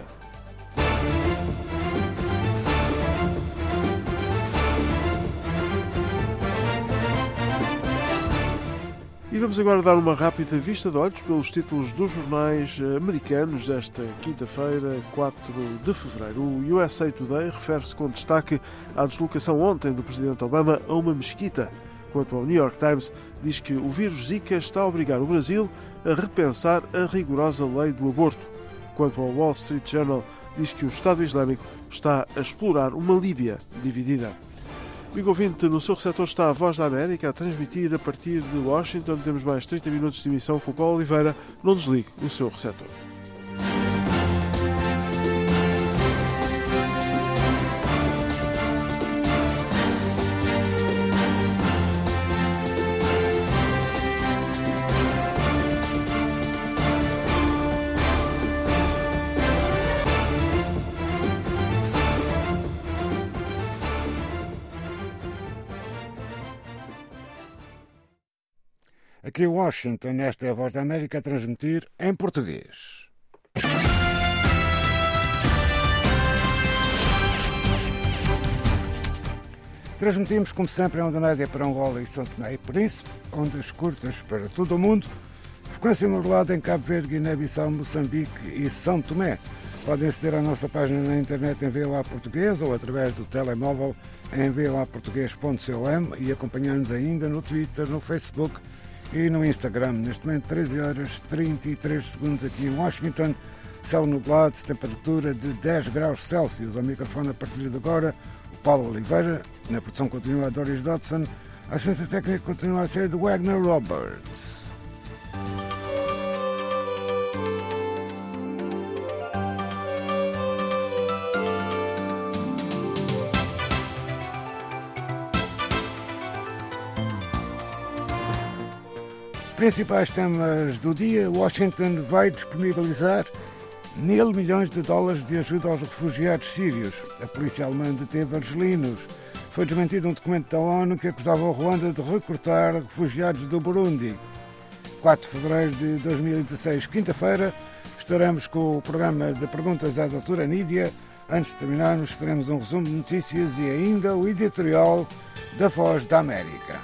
E vamos agora dar uma rápida vista de olhos pelos títulos dos jornais americanos desta quinta-feira, 4 de fevereiro. O USA Today refere-se com destaque à deslocação ontem do presidente Obama a uma mesquita. Quanto ao New York Times, diz que o vírus Zika está a obrigar o Brasil a repensar a rigorosa lei do aborto. Quanto ao Wall Street Journal, diz que o Estado Islâmico está a explorar uma Líbia dividida. Amigo ouvinte, no seu receptor está a Voz da América a transmitir a partir de Washington. Temos mais 30 minutos de emissão com o Paulo Oliveira. Não desligue o seu receptor. Aqui em Washington, esta é a Voz da América a transmitir em português. Transmitimos, como sempre, em onda média para Angola e São Tomé e Príncipe, ondas curtas para todo o mundo, frequência modulada em Cabo Verde, Guiné-Bissau, Moçambique e São Tomé. Podem aceder à nossa página na internet em VOA Português ou através do telemóvel em voaportugues.com e acompanhar-nos ainda no Twitter, no Facebook e no Instagram. Neste momento, 13 horas 33 segundos aqui em Washington. Céu nublado, temperatura de 10 graus Celsius. Ao microfone a partir de agora, o Paulo Oliveira. Na produção continua a Doris Dodson. A assistência técnica continua a ser de Wagner Roberts. Principais temas do dia. Washington vai disponibilizar $1.000 milhões de ajuda aos refugiados sírios. A polícia alemã deteve argelinos. Foi desmentido um documento da ONU que acusava o Ruanda de recrutar refugiados do Burundi. 4 de fevereiro de 2016, quinta-feira, estaremos com o programa de perguntas à doutora Nídia. Antes de terminarmos, teremos um resumo de notícias e ainda o editorial da Voz da América.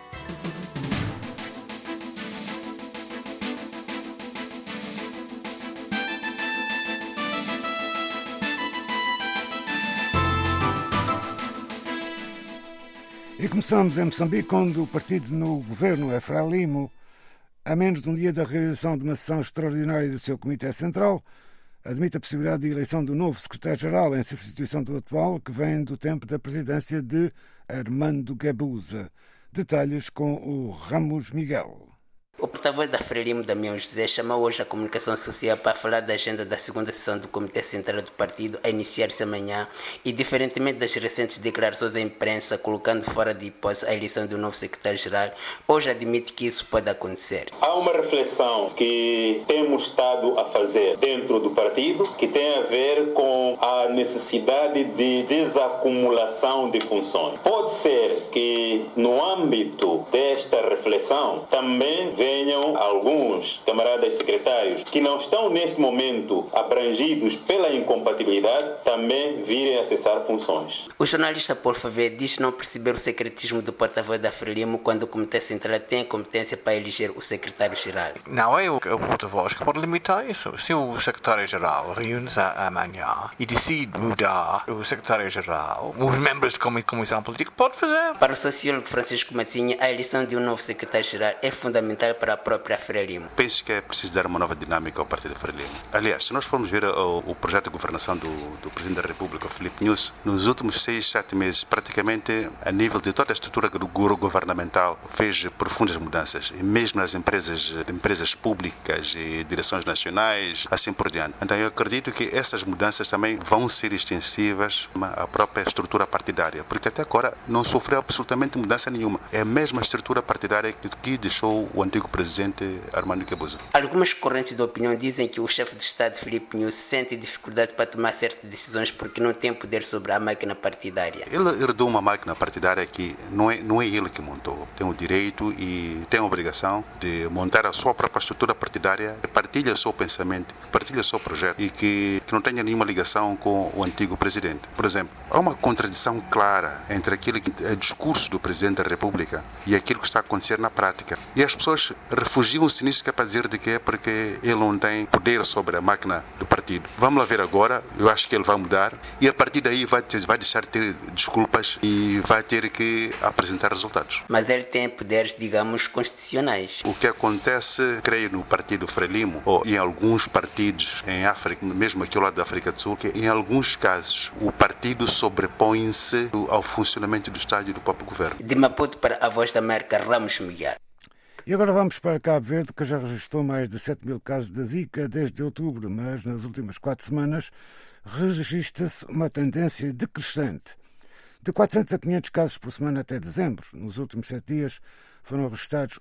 E começamos em Moçambique, onde o partido no governo, a Frelimo, a menos de um dia da realização de uma sessão extraordinária do seu Comitê Central, admite a possibilidade de eleição do novo secretário-geral em substituição do atual, que vem do tempo da presidência de Armando Guebuza. Detalhes com o Ramos Miguel. O porta-voz da Frelimo, Damião José, chamou hoje a comunicação social para falar da agenda da segunda sessão do Comitê Central do Partido a iniciar-se amanhã e, diferentemente das recentes declarações à imprensa colocando fora de hipótese a eleição do novo secretário-geral, hoje admite que isso pode acontecer. Há uma reflexão que temos estado a fazer dentro do partido que tem a ver com a necessidade de desacumulação de funções. Pode ser que no âmbito desta reflexão também venham alguns camaradas secretários que não estão neste momento abrangidos pela incompatibilidade também virem a cessar funções. O jornalista Paulo Favê diz não perceber o secretismo do porta-voz da Frelimo quando o Comitê Central tem a competência para eleger o secretário-geral. Não é o porta-voz que pode limitar isso. Se o secretário-geral reúne-se amanhã e decide mudar o secretário-geral, os membros da comissão política podem fazer. Para o sociólogo Francisco Matzinha, a eleição de um novo secretário-geral é fundamental para a própria Frelimo. Penso que é preciso dar uma nova dinâmica ao partido Frelimo. Aliás, se nós formos ver o projeto de governação do Presidente da República, Filipe Nyusi, nos últimos 6, 7 meses, praticamente a nível de toda a estrutura governamental, fez profundas mudanças, e mesmo nas empresas públicas e direções nacionais, assim por diante. Então eu acredito que essas mudanças também vão ser extensivas à própria estrutura partidária, porque até agora não sofreu absolutamente mudança nenhuma. É a mesma estrutura partidária que deixou o antigo presidente Armando Guebuza. Algumas correntes de opinião dizem que o chefe de Estado, Filipe Nyusi, sente dificuldade para tomar certas decisões porque não tem poder sobre a máquina partidária. Ele herdou uma máquina partidária que não é ele que montou. Tem o direito e tem a obrigação de montar a sua própria estrutura partidária, que partilha o seu pensamento, que partilha o seu projeto e que não tenha nenhuma ligação com o antigo presidente. Por exemplo, há uma contradição clara entre aquilo que é o discurso do presidente da República e aquilo que está a acontecer na prática. E as pessoas refugiam-se nisso, que é para dizer de que é porque ele não tem poder sobre a máquina do partido. Vamos lá ver agora, eu acho que ele vai mudar e a partir daí vai deixar de ter desculpas e vai ter que apresentar resultados. Mas ele tem poderes, digamos, constitucionais. O que acontece, creio, no partido Frelimo ou em alguns partidos em África, mesmo aqui ao lado da África do Sul, que em alguns casos o partido sobrepõe-se ao funcionamento do Estado e do próprio governo. De Maputo para a Voz da América, Ramos Miguel. E agora vamos para Cabo Verde, que já registrou mais de 7.000 casos da Zika desde outubro, mas nas últimas 4 semanas registra-se uma tendência decrescente. De 400 a 500 casos por semana até dezembro. Nos últimos 7 dias foram registrados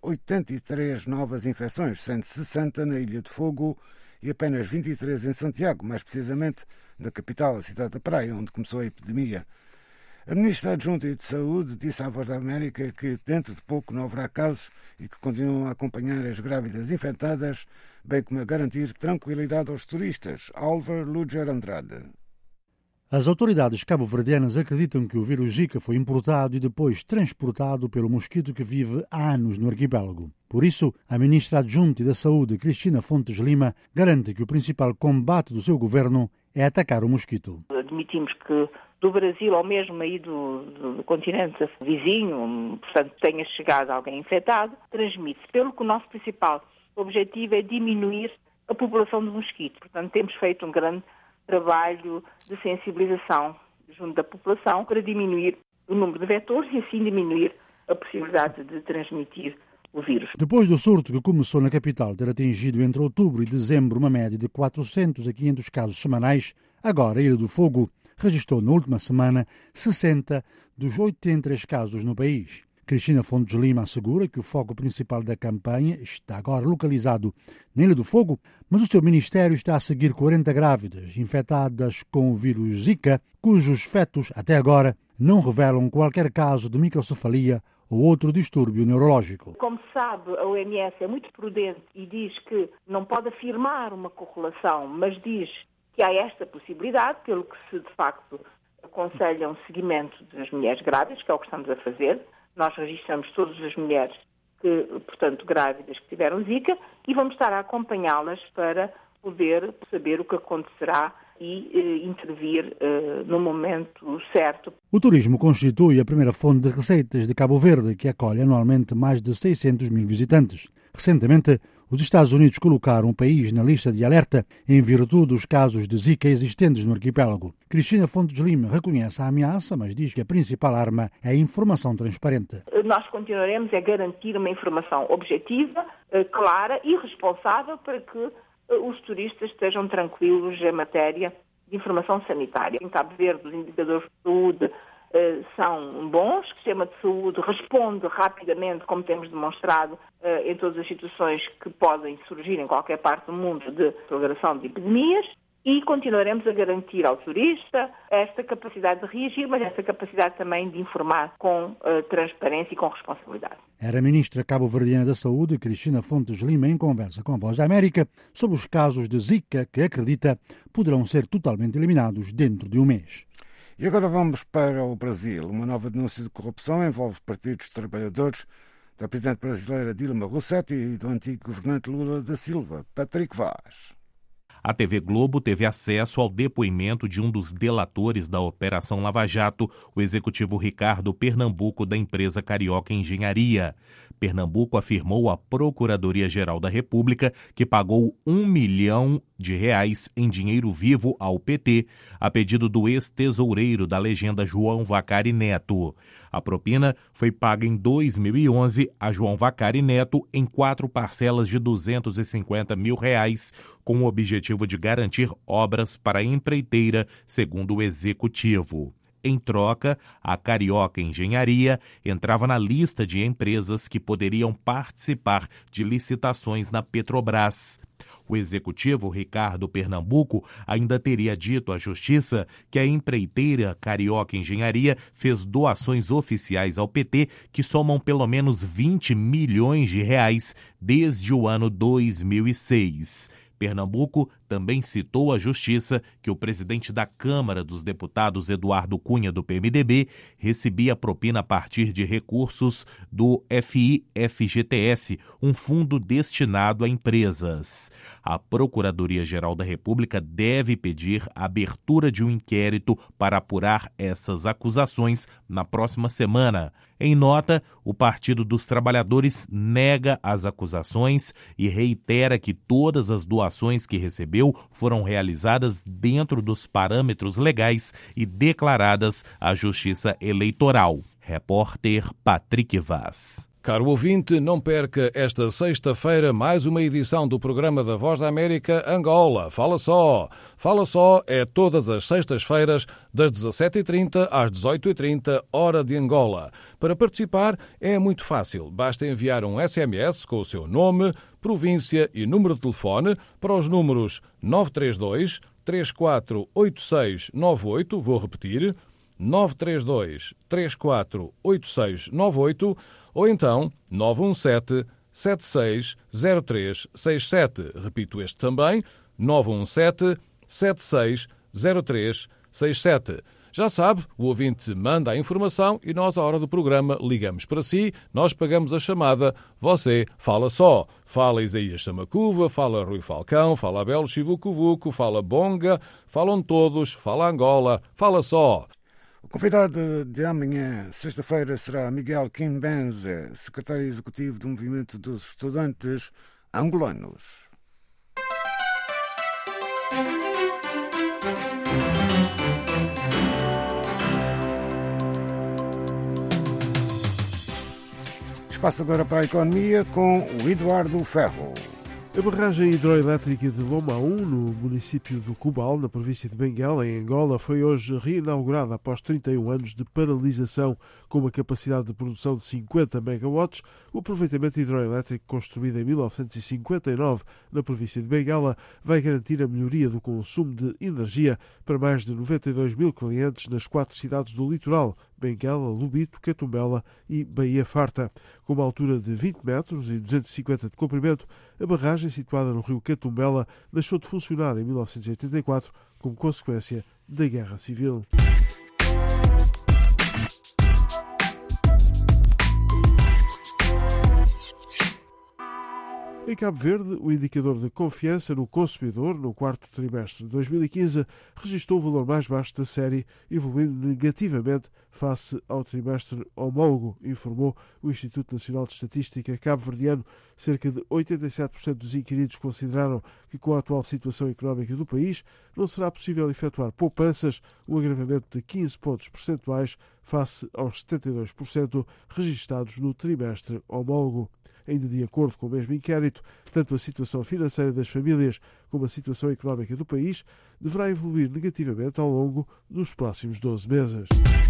83 novas infecções, sendo 60 na Ilha de Fogo e apenas 23 em Santiago, mais precisamente na capital, a cidade da Praia, onde começou a epidemia. A ministra adjunta de Saúde disse à Voz da América que dentro de pouco não haverá casos e que continuam a acompanhar as grávidas infectadas, bem como a garantir tranquilidade aos turistas. Álvaro Luger Andrade. As autoridades cabo-verdianas acreditam que o vírus Zika foi importado e depois transportado pelo mosquito que vive há anos no arquipélago. Por isso, a ministra adjunta da Saúde, Cristina Fontes Lima, garante que o principal combate do seu governo é atacar o mosquito. Admitimos que do Brasil ou mesmo aí do continente vizinho, portanto, tenha chegado alguém infectado, transmite-se. Pelo que o nosso principal objetivo é diminuir a população do mosquito. Portanto, temos feito um grande trabalho de sensibilização junto da população para diminuir o número de vetores e assim diminuir a possibilidade de transmitir o vírus. Depois do surto que começou na capital ter atingido entre outubro e dezembro uma média de 400 a 500 casos semanais, agora a Ilha do Fogo registrou na última semana 60 dos 83 casos no país. Cristina Fontes Lima assegura que o foco principal da campanha está agora localizado na Ilha do Fogo, mas o seu ministério está a seguir 40 grávidas infectadas com o vírus Zika, cujos fetos, até agora, não revelam qualquer caso de microcefalia ou outro distúrbio neurológico. Como se sabe, a OMS é muito prudente e diz que não pode afirmar uma correlação, mas diz que há esta possibilidade, pelo que se de facto aconselha um seguimento das mulheres grávidas, que é o que estamos a fazer. Nós registramos todas as mulheres que, portanto, grávidas que tiveram Zika e vamos estar a acompanhá-las para poder saber o que acontecerá e intervir no momento certo. O turismo constitui a primeira fonte de receitas de Cabo Verde, que acolhe anualmente mais de 600 mil visitantes. Recentemente, os Estados Unidos colocaram o país na lista de alerta em virtude dos casos de Zika existentes no arquipélago. Cristina Fontes Lima reconhece a ameaça, mas diz que a principal arma é a informação transparente. Nós continuaremos a garantir uma informação objetiva, clara e responsável para que os turistas estejam tranquilos em matéria de informação sanitária. Em Cabo Verde, os indicadores de saúde são bons, o sistema de saúde responde rapidamente, como temos demonstrado em todas as situações que podem surgir em qualquer parte do mundo de propagação de epidemias, e continuaremos a garantir ao turista esta capacidade de reagir, mas esta capacidade também de informar com transparência e com responsabilidade. Era a ministra cabo-verdiana da Saúde, Cristina Fontes Lima, em conversa com a Voz da América sobre os casos de Zika que acredita poderão ser totalmente eliminados dentro de um mês. E agora vamos para o Brasil. Uma nova denúncia de corrupção envolve partidos dos trabalhadores da presidente brasileira Dilma Rousseff e do antigo governante Lula da Silva, Patrick Vaz. A TV Globo teve acesso ao depoimento de um dos delatores da Operação Lava Jato, o executivo Ricardo Pernambuco, da empresa Carioca Engenharia. Pernambuco afirmou à Procuradoria-Geral da República que pagou R$1 milhão em dinheiro vivo ao PT, a pedido do ex-tesoureiro da legenda João Vacari Neto. A propina foi paga em 2011 a João Vacari Neto em 4 parcelas de R$250 mil, com o objetivo de garantir obras para a empreiteira, segundo o executivo. Em troca, a Carioca Engenharia entrava na lista de empresas que poderiam participar de licitações na Petrobras. O executivo Ricardo Pernambuco ainda teria dito à Justiça que a empreiteira Carioca Engenharia fez doações oficiais ao PT que somam pelo menos R$20 milhões desde o ano 2006. Pernambuco também citou à Justiça que o presidente da Câmara dos Deputados, Eduardo Cunha, do PMDB, recebia propina a partir de recursos do FIFGTS, um fundo destinado a empresas. A Procuradoria-Geral da República deve pedir a abertura de um inquérito para apurar essas acusações na próxima semana. Em nota, o Partido dos Trabalhadores nega as acusações e reitera que todas as doações que recebeu foram realizadas dentro dos parâmetros legais e declaradas à Justiça Eleitoral. Repórter Patrick Vaz. Caro ouvinte, não perca esta sexta-feira mais uma edição do programa da Voz da América Angola. Fala só! Fala só é todas as sextas-feiras, das 17h30 às 18h30, hora de Angola. Para participar é muito fácil. Basta enviar um SMS com o seu nome, província e número de telefone para os números 932 348698, vou repetir, 932 348698 ou então 917 760367. Repito este também, 917 760367. Já sabe, o ouvinte manda a informação e nós, à hora do programa, ligamos para si, nós pagamos a chamada, você fala só. Fala Isaías Samacuva, fala Rui Falcão, fala Abel Chivucovuco, fala Bonga, falam todos, fala Angola, fala só. O convidado de amanhã, sexta-feira, será Miguel Quimbenze, secretário executivo do Movimento dos Estudantes Angolanos. Espaço agora para a economia com o Eduardo Ferro. A barragem hidroelétrica de Loma 1, no município do Cubal, na província de Benguela, em Angola, foi hoje reinaugurada após 31 anos de paralisação. Com uma capacidade de produção de 50 megawatts, o aproveitamento hidroelétrico construído em 1959 na província de Benguela vai garantir a melhoria do consumo de energia para mais de 92 mil clientes nas 4 cidades do litoral: Benguela, Lubito, Catumbela e Baía Farta. Com uma altura de 20 metros e 250 de comprimento, a barragem, situada no rio Catumbela, deixou de funcionar em 1984 como consequência da Guerra Civil. Em Cabo Verde, o indicador de confiança no consumidor no quarto trimestre de 2015 registrou o valor mais baixo da série, evoluindo negativamente face ao trimestre homólogo, informou o Instituto Nacional de Estatística cabo-verdiano. Cerca de 87% dos inquiridos consideraram que, com a atual situação económica do país, não será possível efetuar poupanças, um agravamento de 15 pontos percentuais face aos 72% registados no trimestre homólogo. Ainda de acordo com o mesmo inquérito, tanto a situação financeira das famílias como a situação económica do país deverá evoluir negativamente ao longo dos próximos 12 meses.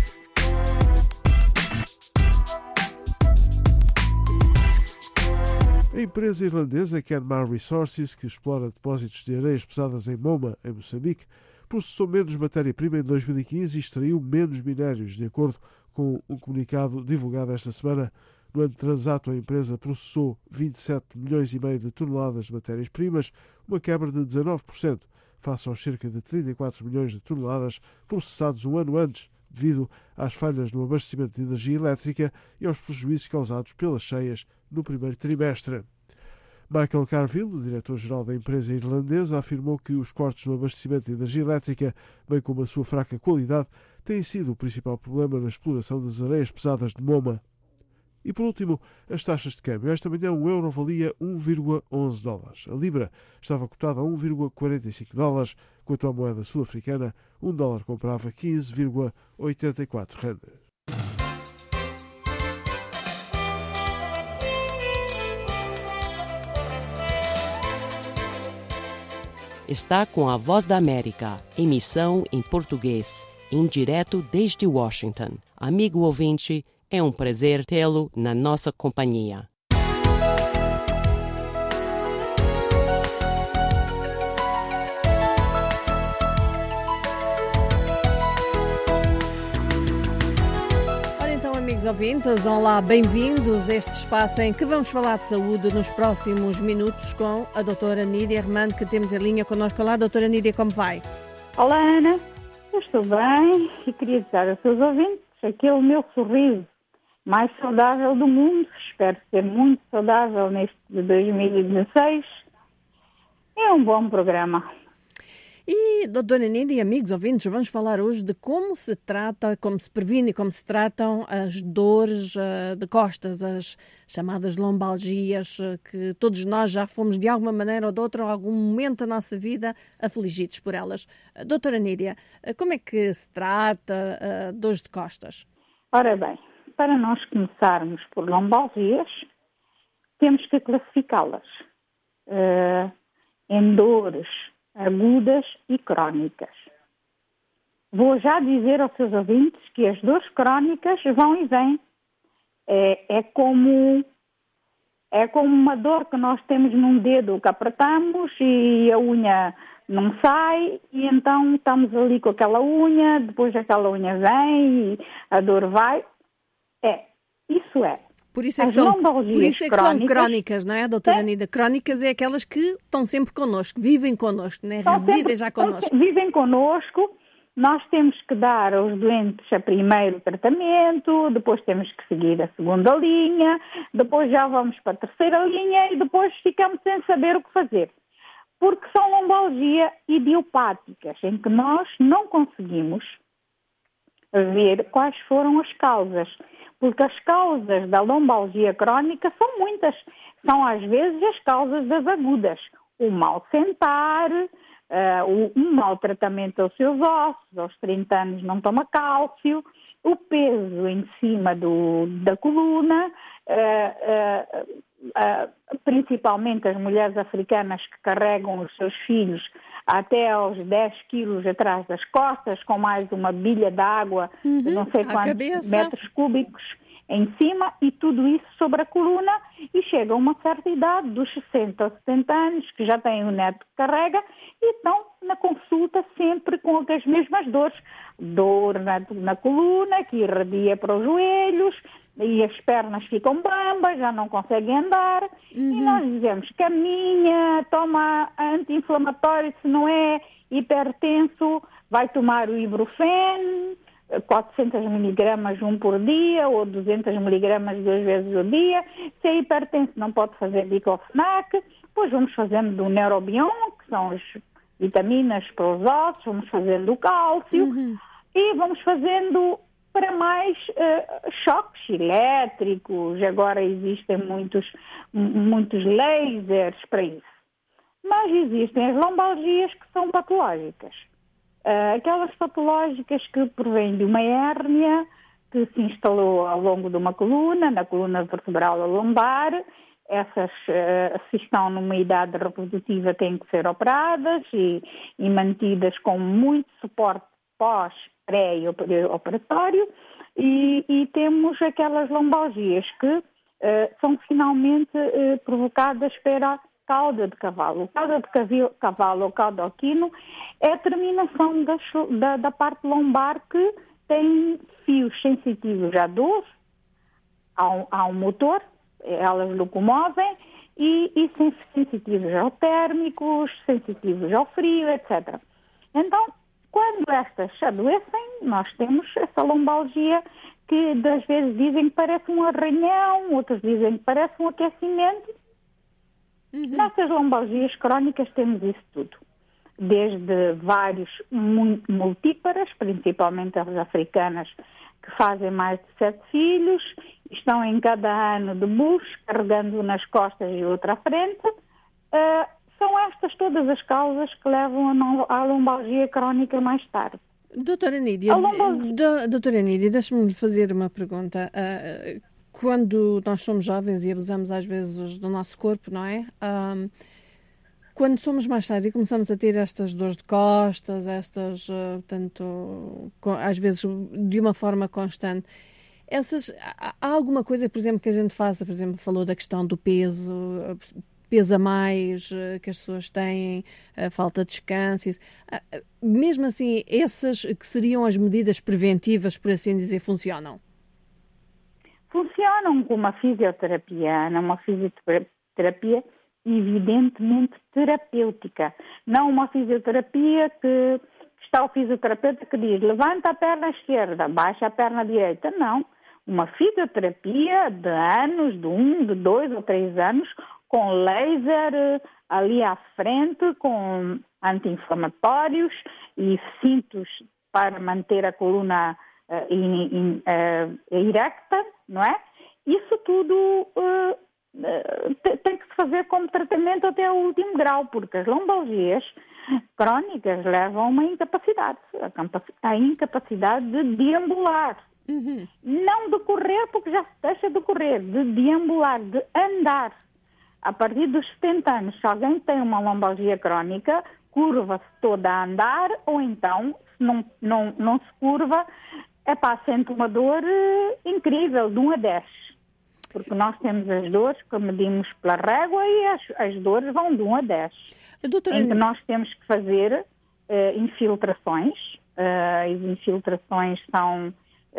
A empresa irlandesa Kenmare Resources, que explora depósitos de areias pesadas em Moma, em Moçambique, processou menos matéria-prima em 2015 e extraiu menos minérios, de acordo com um comunicado divulgado esta semana. No ano transato, a empresa processou 27,5 milhões de toneladas de matérias-primas, uma quebra de 19%, face aos cerca de 34 milhões de toneladas processados um ano antes, devido às falhas no abastecimento de energia elétrica e aos prejuízos causados pelas cheias no primeiro trimestre. Michael Carville, o diretor-geral da empresa irlandesa, afirmou que os cortes no abastecimento de energia elétrica, bem como a sua fraca qualidade, têm sido o principal problema na exploração das areias pesadas de Moma. E, por último, as taxas de câmbio. Esta manhã, o euro valia 1,11 dólares. A libra estava cotada a 1,45 dólares, quanto à moeda sul-africana, um dólar comprava 15,84 rendas. Está com a Voz da América, emissão em português, em direto desde Washington. Amigo ouvinte, é um prazer tê-lo na nossa companhia. Ora então, amigos ouvintes, olá, bem-vindos a este espaço em que vamos falar de saúde nos próximos minutos com a doutora Nídia Hermano, que temos em linha connosco. Olá, doutora Nídia, como vai? Olá, Ana. Eu estou bem e queria dizer aos seus ouvintes aquele meu sorriso mais saudável do mundo. Espero ser muito saudável neste de 2016. É um bom programa. E, doutora Nídia e amigos ouvintes, vamos falar hoje de como se trata, como se previne e como se tratam as dores de costas, as chamadas lombalgias, que todos nós já fomos de alguma maneira ou de outra, em algum momento da nossa vida, afligidos por elas. Doutora Nídia, como é que se trata dores de costas? Ora bem, para nós começarmos por lombalgias, temos que classificá-las em dores agudas e crónicas. Vou já dizer aos seus ouvintes que as dores crónicas vão e vêm. É como É como uma dor que nós temos num dedo que apertamos e a unha não sai, e então estamos ali com aquela unha, depois aquela unha vem e a dor vai. Isso é. Por isso é que são crónicas, não é, doutora Nida? Crónicas é aquelas que estão sempre connosco, vivem connosco, né? Residem já connosco. Vivem connosco. Nós temos que dar aos doentes a primeiro tratamento, depois temos que seguir a segunda linha, depois já vamos para a terceira linha e depois ficamos sem saber o que fazer. Porque são lombalgias idiopáticas, em que nós não conseguimos ver quais foram as causas. Porque as causas da lombalgia crónica são muitas. São, às vezes, as causas das agudas. O mal sentar, um mau tratamento aos seus ossos, aos 30 anos não toma cálcio, o peso em cima da coluna, principalmente as mulheres africanas que carregam os seus filhos até aos 10 quilos atrás das costas, com mais uma bilha de água de não sei quantos metros cúbicos em cima, e tudo isso sobre a coluna, e chega a uma certa idade, dos 60 ou 70 anos, que já têm o neto que carrega, e estão na consulta sempre com as mesmas dores. Dor na coluna, que irradia para os joelhos, e as pernas ficam bambas, já não conseguem andar, e nós dizemos, caminha, toma anti-inflamatório, se não é hipertenso, vai tomar o Ibuprofeno, 400 miligramas um por dia, ou 200 miligramas 2 vezes ao dia. Se é hipertenso, não pode fazer diclofenac. Depois vamos fazendo do Neurobion, que são as vitaminas para os ossos, vamos fazendo o cálcio, e vamos fazendo para mais choques elétricos. Agora existem muitos lasers para isso. Mas existem as lombalgias que são patológicas. Aquelas patológicas que provêm de uma hérnia que se instalou ao longo de uma coluna, na coluna vertebral lombar. Essas, se estão numa idade reprodutiva, têm que ser operadas e mantidas com muito suporte pré e operatório. E temos aquelas lombalgias que são finalmente provocadas pela cauda de cavalo. Cauda de cavalo ou cauda equino é a terminação da parte lombar que tem fios sensitivos à dor, ao motor, elas locomovem, e sensitivos ao térmicos, sensitivos ao frio, etc. Então, quando estas se adoecem, nós temos essa lombalgia que, às vezes, dizem que parece um arranhão, outros dizem que parece um aquecimento. Nessas lombalgias crónicas temos isso tudo. Desde vários multíparas, principalmente as africanas, que fazem mais de 7 filhos, estão em cada ano de bucho, carregando nas costas e outra à frente. São estas todas as causas que levam à lombalgia crónica mais tarde. Doutora Nídia, deixe-me lhe fazer uma pergunta. Quando nós somos jovens e abusamos às vezes do nosso corpo, não é? Quando somos mais tarde e começamos a ter estas dores de costas, às vezes de uma forma constante, há alguma coisa, por exemplo, que a gente faça? Por exemplo, falou da questão do peso, pesa mais, que as pessoas têm, a falta de descanso. Mesmo assim, essas que seriam as medidas preventivas, por assim dizer, funcionam? Funcionam com uma fisioterapia, uma fisioterapia evidentemente terapêutica. Não uma fisioterapia que está o fisioterapeuta que diz levanta a perna esquerda, baixa a perna direita. Não. Uma fisioterapia de anos, de 2 ou 3 anos, com laser ali à frente, com anti-inflamatórios e cintos para manter a coluna erecta, não é? Isso tudo tem que se fazer como tratamento até o último grau, porque as lombalgias crónicas levam a uma incapacidade, a incapacidade de deambular. Não de correr, porque já se deixa de correr, de deambular, de andar. A partir dos 70 anos, se alguém tem uma lombalgia crónica, curva-se toda a andar, ou então, se não se curva, sente uma dor incrível, de 1 a 10. Porque nós temos as dores que medimos pela régua e as dores vão de 1 a 10. Em que nós temos que fazer infiltrações. As infiltrações são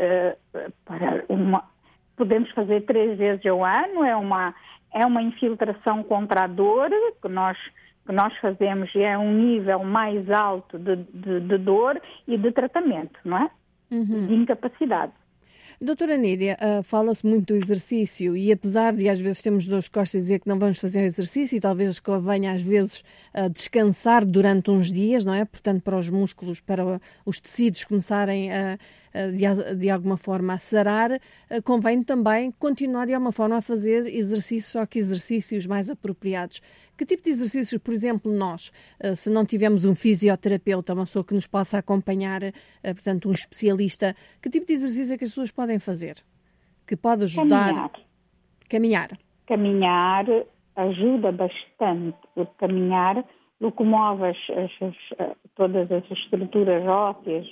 podemos fazer 3 vezes ao ano. É uma infiltração contra a dor que nós fazemos, e é um nível mais alto de dor e de tratamento, não é? De incapacidade. Doutora Nídia, fala-se muito do exercício e apesar de às vezes termos dores de costas e dizer que não vamos fazer exercício e talvez convenha às vezes descansar durante uns dias, não é? Portanto, para os músculos, para os tecidos começarem de alguma forma a sarar, convém também continuar de alguma forma a fazer exercícios, só que exercícios mais apropriados. Que tipo de exercícios, por exemplo, nós, se não tivermos um fisioterapeuta, uma pessoa que nos possa acompanhar, portanto, um especialista, que tipo de exercício é que as pessoas podem fazer? Que pode ajudar? Caminhar Ajuda bastante, porque caminhar locomove todas as estruturas ósseas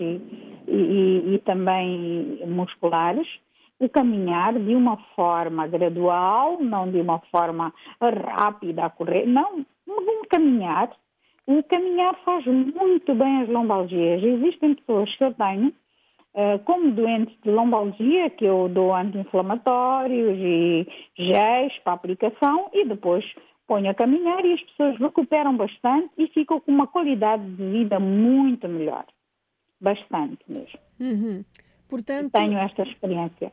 e também musculares. O caminhar de uma forma gradual, não de uma forma rápida a correr, não, um caminhar. O caminhar faz muito bem às lombalgias. Existem pessoas que eu tenho, como doentes de lombalgia, que eu dou anti-inflamatórios e géis para aplicação e depois ponho a caminhar e as pessoas recuperam bastante e ficam com uma qualidade de vida muito melhor. Bastante mesmo. Portanto, tenho esta experiência.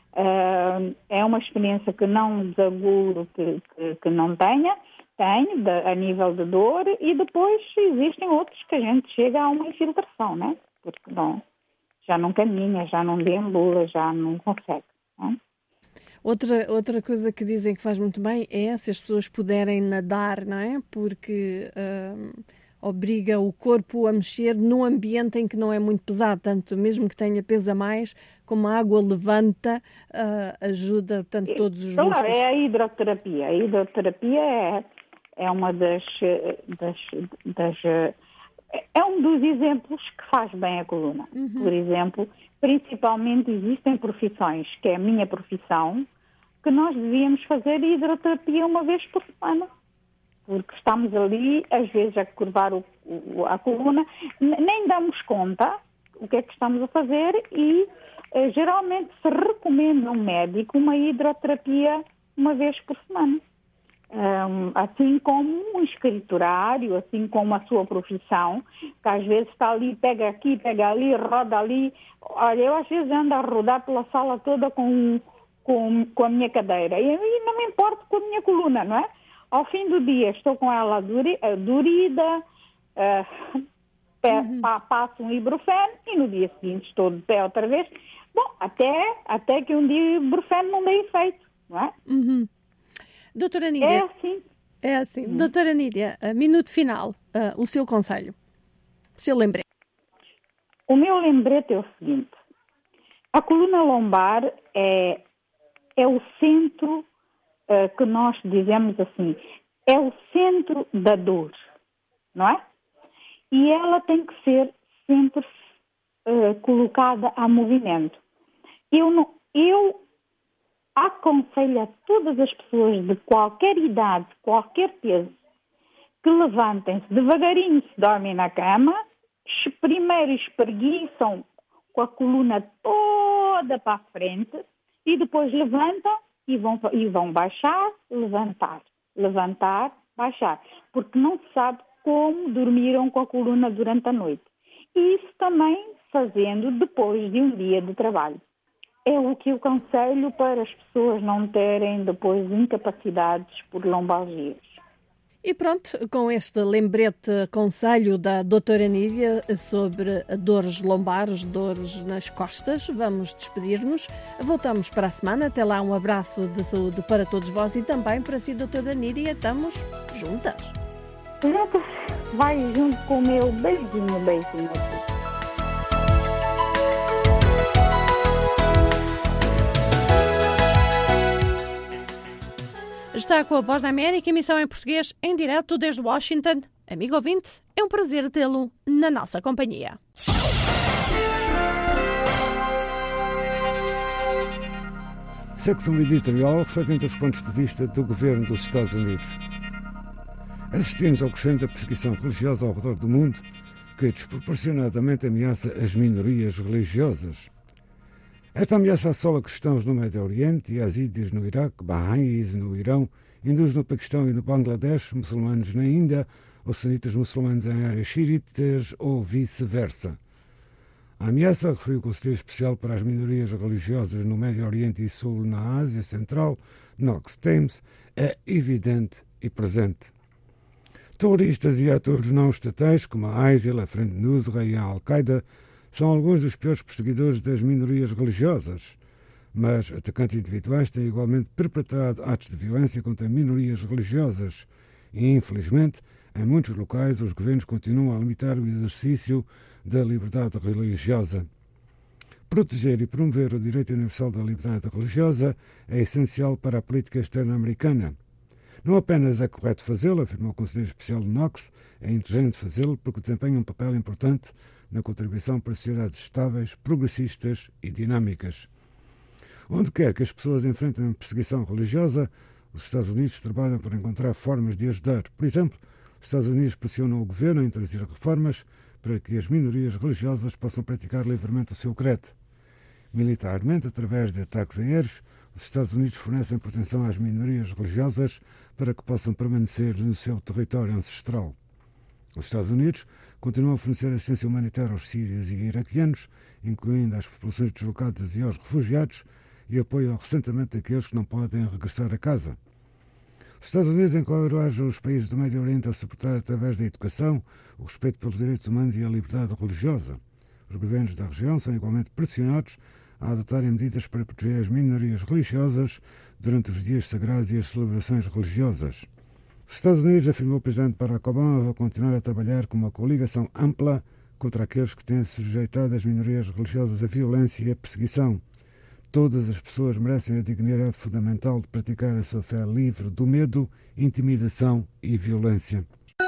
É uma experiência que não desaguro que não tenho a nível de dor, e depois existem outros que a gente chega a uma infiltração, né? Porque já não caminha, já não deambula, já não consegue. Né? Outra coisa que dizem que faz muito bem é se as pessoas puderem nadar, não é? Porque obriga o corpo a mexer num ambiente em que não é muito pesado, tanto mesmo que tenha peso a mais, como a água levanta, ajuda, portanto, todos os músculos. É a hidroterapia. A hidroterapia é uma é um dos exemplos que faz bem a coluna. Por exemplo, principalmente existem profissões, que é a minha profissão, que nós devíamos fazer hidroterapia 1 vez por semana. Porque estamos ali, às vezes, a curvar a coluna, nem damos conta o que é que estamos a fazer e geralmente se recomenda a um médico uma hidroterapia 1 vez por semana. Assim como um escriturário, assim como a sua profissão, que às vezes está ali, pega aqui, pega ali, roda ali. Olha, eu às vezes ando a rodar pela sala toda com a minha cadeira e não me importo com a minha coluna, não é? Ao fim do dia estou com ela dorida, passo um ibuprofeno e no dia seguinte estou de pé outra vez. Bom, até que um dia o ibuprofeno não dê efeito, não é? Doutora Nídia. É assim. Doutora Nídia, minuto final, o seu conselho, o seu lembrete. O meu lembrete é o seguinte: a coluna lombar é o centro que nós dizemos assim, é o centro da dor, não é? E ela tem que ser sempre colocada a movimento. Eu aconselho a todas as pessoas de qualquer idade, qualquer peso, que levantem-se devagarinho, se dormem na cama, primeiro espreguiçam com a coluna toda para a frente e depois levantam e vão baixar, levantar, baixar. Porque não se sabe como dormiram com a coluna durante a noite. E isso também fazendo depois de um dia de trabalho. É o que eu aconselho para as pessoas não terem depois incapacidades por lombalgias. E pronto, com este lembrete conselho da doutora Nídia sobre dores lombares, dores nas costas, vamos despedir-nos. Voltamos para a semana. Até lá, um abraço de saúde para todos vós e também para si, doutora Nídia. Estamos juntas. Juntas, vai junto com o meu beijinho. Está com a Voz da América, emissão em português, em direto desde Washington. Amigo ouvinte, é um prazer tê-lo na nossa companhia. Secção editorial reflete entre os pontos de vista do governo dos Estados Unidos. Assistimos ao crescente da perseguição religiosa ao redor do mundo, que desproporcionadamente ameaça as minorias religiosas. Esta ameaça assola cristãos no Médio Oriente, yazidis no Iraque, baha'is no Irão, hindus no Paquistão e no Bangladesh, muçulmanos na Índia, ou sunitas muçulmanos em áreas xiitas ou vice-versa. A ameaça, referiu o Conselheiro Especial para as Minorias Religiosas no Médio Oriente e Sul na Ásia Central, Knox Thames, é evidente e presente. Terroristas e atores não estatais, como a ISIL, a Frente Nusra e a Al-Qaeda, são alguns dos piores perseguidores das minorias religiosas. Mas atacantes individuais têm igualmente perpetrado atos de violência contra minorias religiosas e, infelizmente, em muitos locais os governos continuam a limitar o exercício da liberdade religiosa. Proteger e promover o direito universal da liberdade religiosa é essencial para a política externa americana. Não apenas é correto fazê-lo, afirmou o Conselheiro Especial de Knox, é inteligente fazê-lo porque desempenha um papel importante na contribuição para sociedades estáveis, progressistas e dinâmicas. Onde quer que as pessoas enfrentem perseguição religiosa, os Estados Unidos trabalham para encontrar formas de ajudar. Por exemplo, os Estados Unidos pressionam o governo a introduzir reformas para que as minorias religiosas possam praticar livremente o seu credo. Militarmente, através de ataques aéreos, os Estados Unidos fornecem proteção às minorias religiosas para que possam permanecer no seu território ancestral. Os Estados Unidos continuam a fornecer assistência humanitária aos sírios e iraquianos, incluindo às populações deslocadas e aos refugiados, e apoiam recentemente aqueles que não podem regressar a casa. Os Estados Unidos encorajam os países do Médio Oriente a suportar, através da educação, o respeito pelos direitos humanos e a liberdade religiosa. Os governos da região são igualmente pressionados a adotarem medidas para proteger as minorias religiosas durante os dias sagrados e as celebrações religiosas. Os Estados Unidos, afirmou o presidente Barack Obama, vão continuar a trabalhar com uma coligação ampla contra aqueles que têm sujeitado as minorias religiosas à violência e à perseguição. Todas as pessoas merecem a dignidade fundamental de praticar a sua fé livre do medo, intimidação e violência.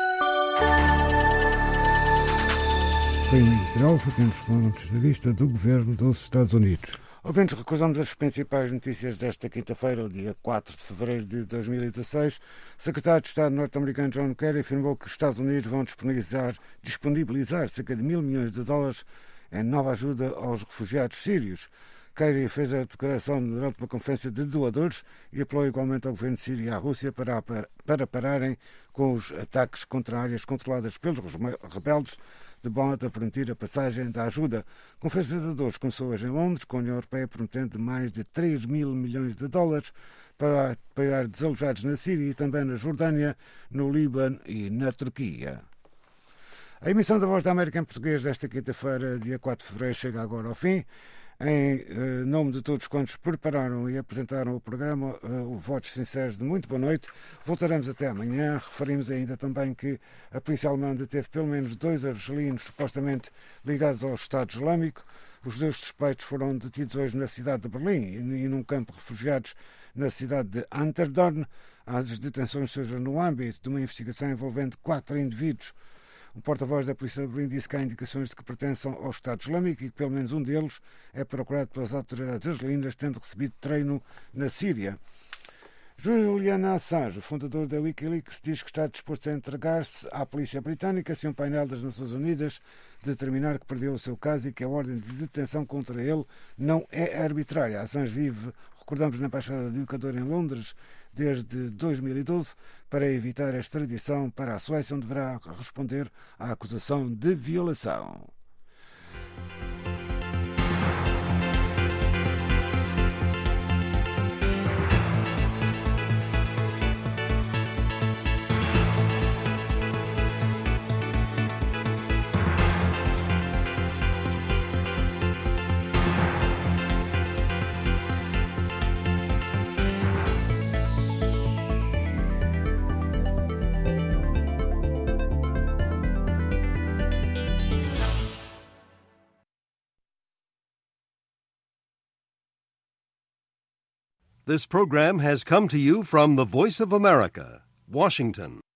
Foi um editorial que os pontos de vista do governo dos Estados Unidos. Ouvintes, recordamos as principais notícias desta quinta-feira, o dia 4 de fevereiro de 2016. O secretário de Estado norte-americano John Kerry afirmou que os Estados Unidos vão disponibilizar cerca de $1.000 milhões em nova ajuda aos refugiados sírios. Kerry fez a declaração durante uma conferência de doadores e apelou igualmente ao governo sírio e à Rússia para pararem com os ataques contra áreas controladas pelos rebeldes, de modo a permitir a passagem da ajuda. A conferência de doadores começou hoje em Londres, com a União Europeia prometendo mais de $3.000 milhões para apoiar desalojados na Síria e também na Jordânia, no Líbano e na Turquia. A emissão da Voz da América em português desta quinta-feira, dia 4 de fevereiro, chega agora ao fim. Em nome de todos quantos prepararam e apresentaram o programa, votos sinceros de muito boa noite. Voltaremos até amanhã. Referimos ainda também que a polícia alemã deteve pelo menos 2 argelinos supostamente ligados ao Estado Islâmico. Os 2 suspeitos foram detidos hoje na cidade de Berlim e num campo de refugiados na cidade de Anterdorn. As detenções surgem no âmbito de uma investigação envolvendo 4 indivíduos. Um porta-voz da Polícia de Berlim disse que há indicações de que pertençam ao Estado Islâmico e que pelo menos um deles é procurado pelas autoridades argelinas, tendo recebido treino na Síria. Julian Assange, o fundador da Wikileaks, diz que está disposto a entregar-se à polícia britânica se um painel das Nações Unidas determinar que perdeu o seu caso e que a ordem de detenção contra ele não é arbitrária. Assange vive, recordamos, na Embaixada do Equador em Londres desde 2012. Para evitar a extradição para a Suécia, onde deverá responder à acusação de violação. This program has come to you from the Voice of America, Washington.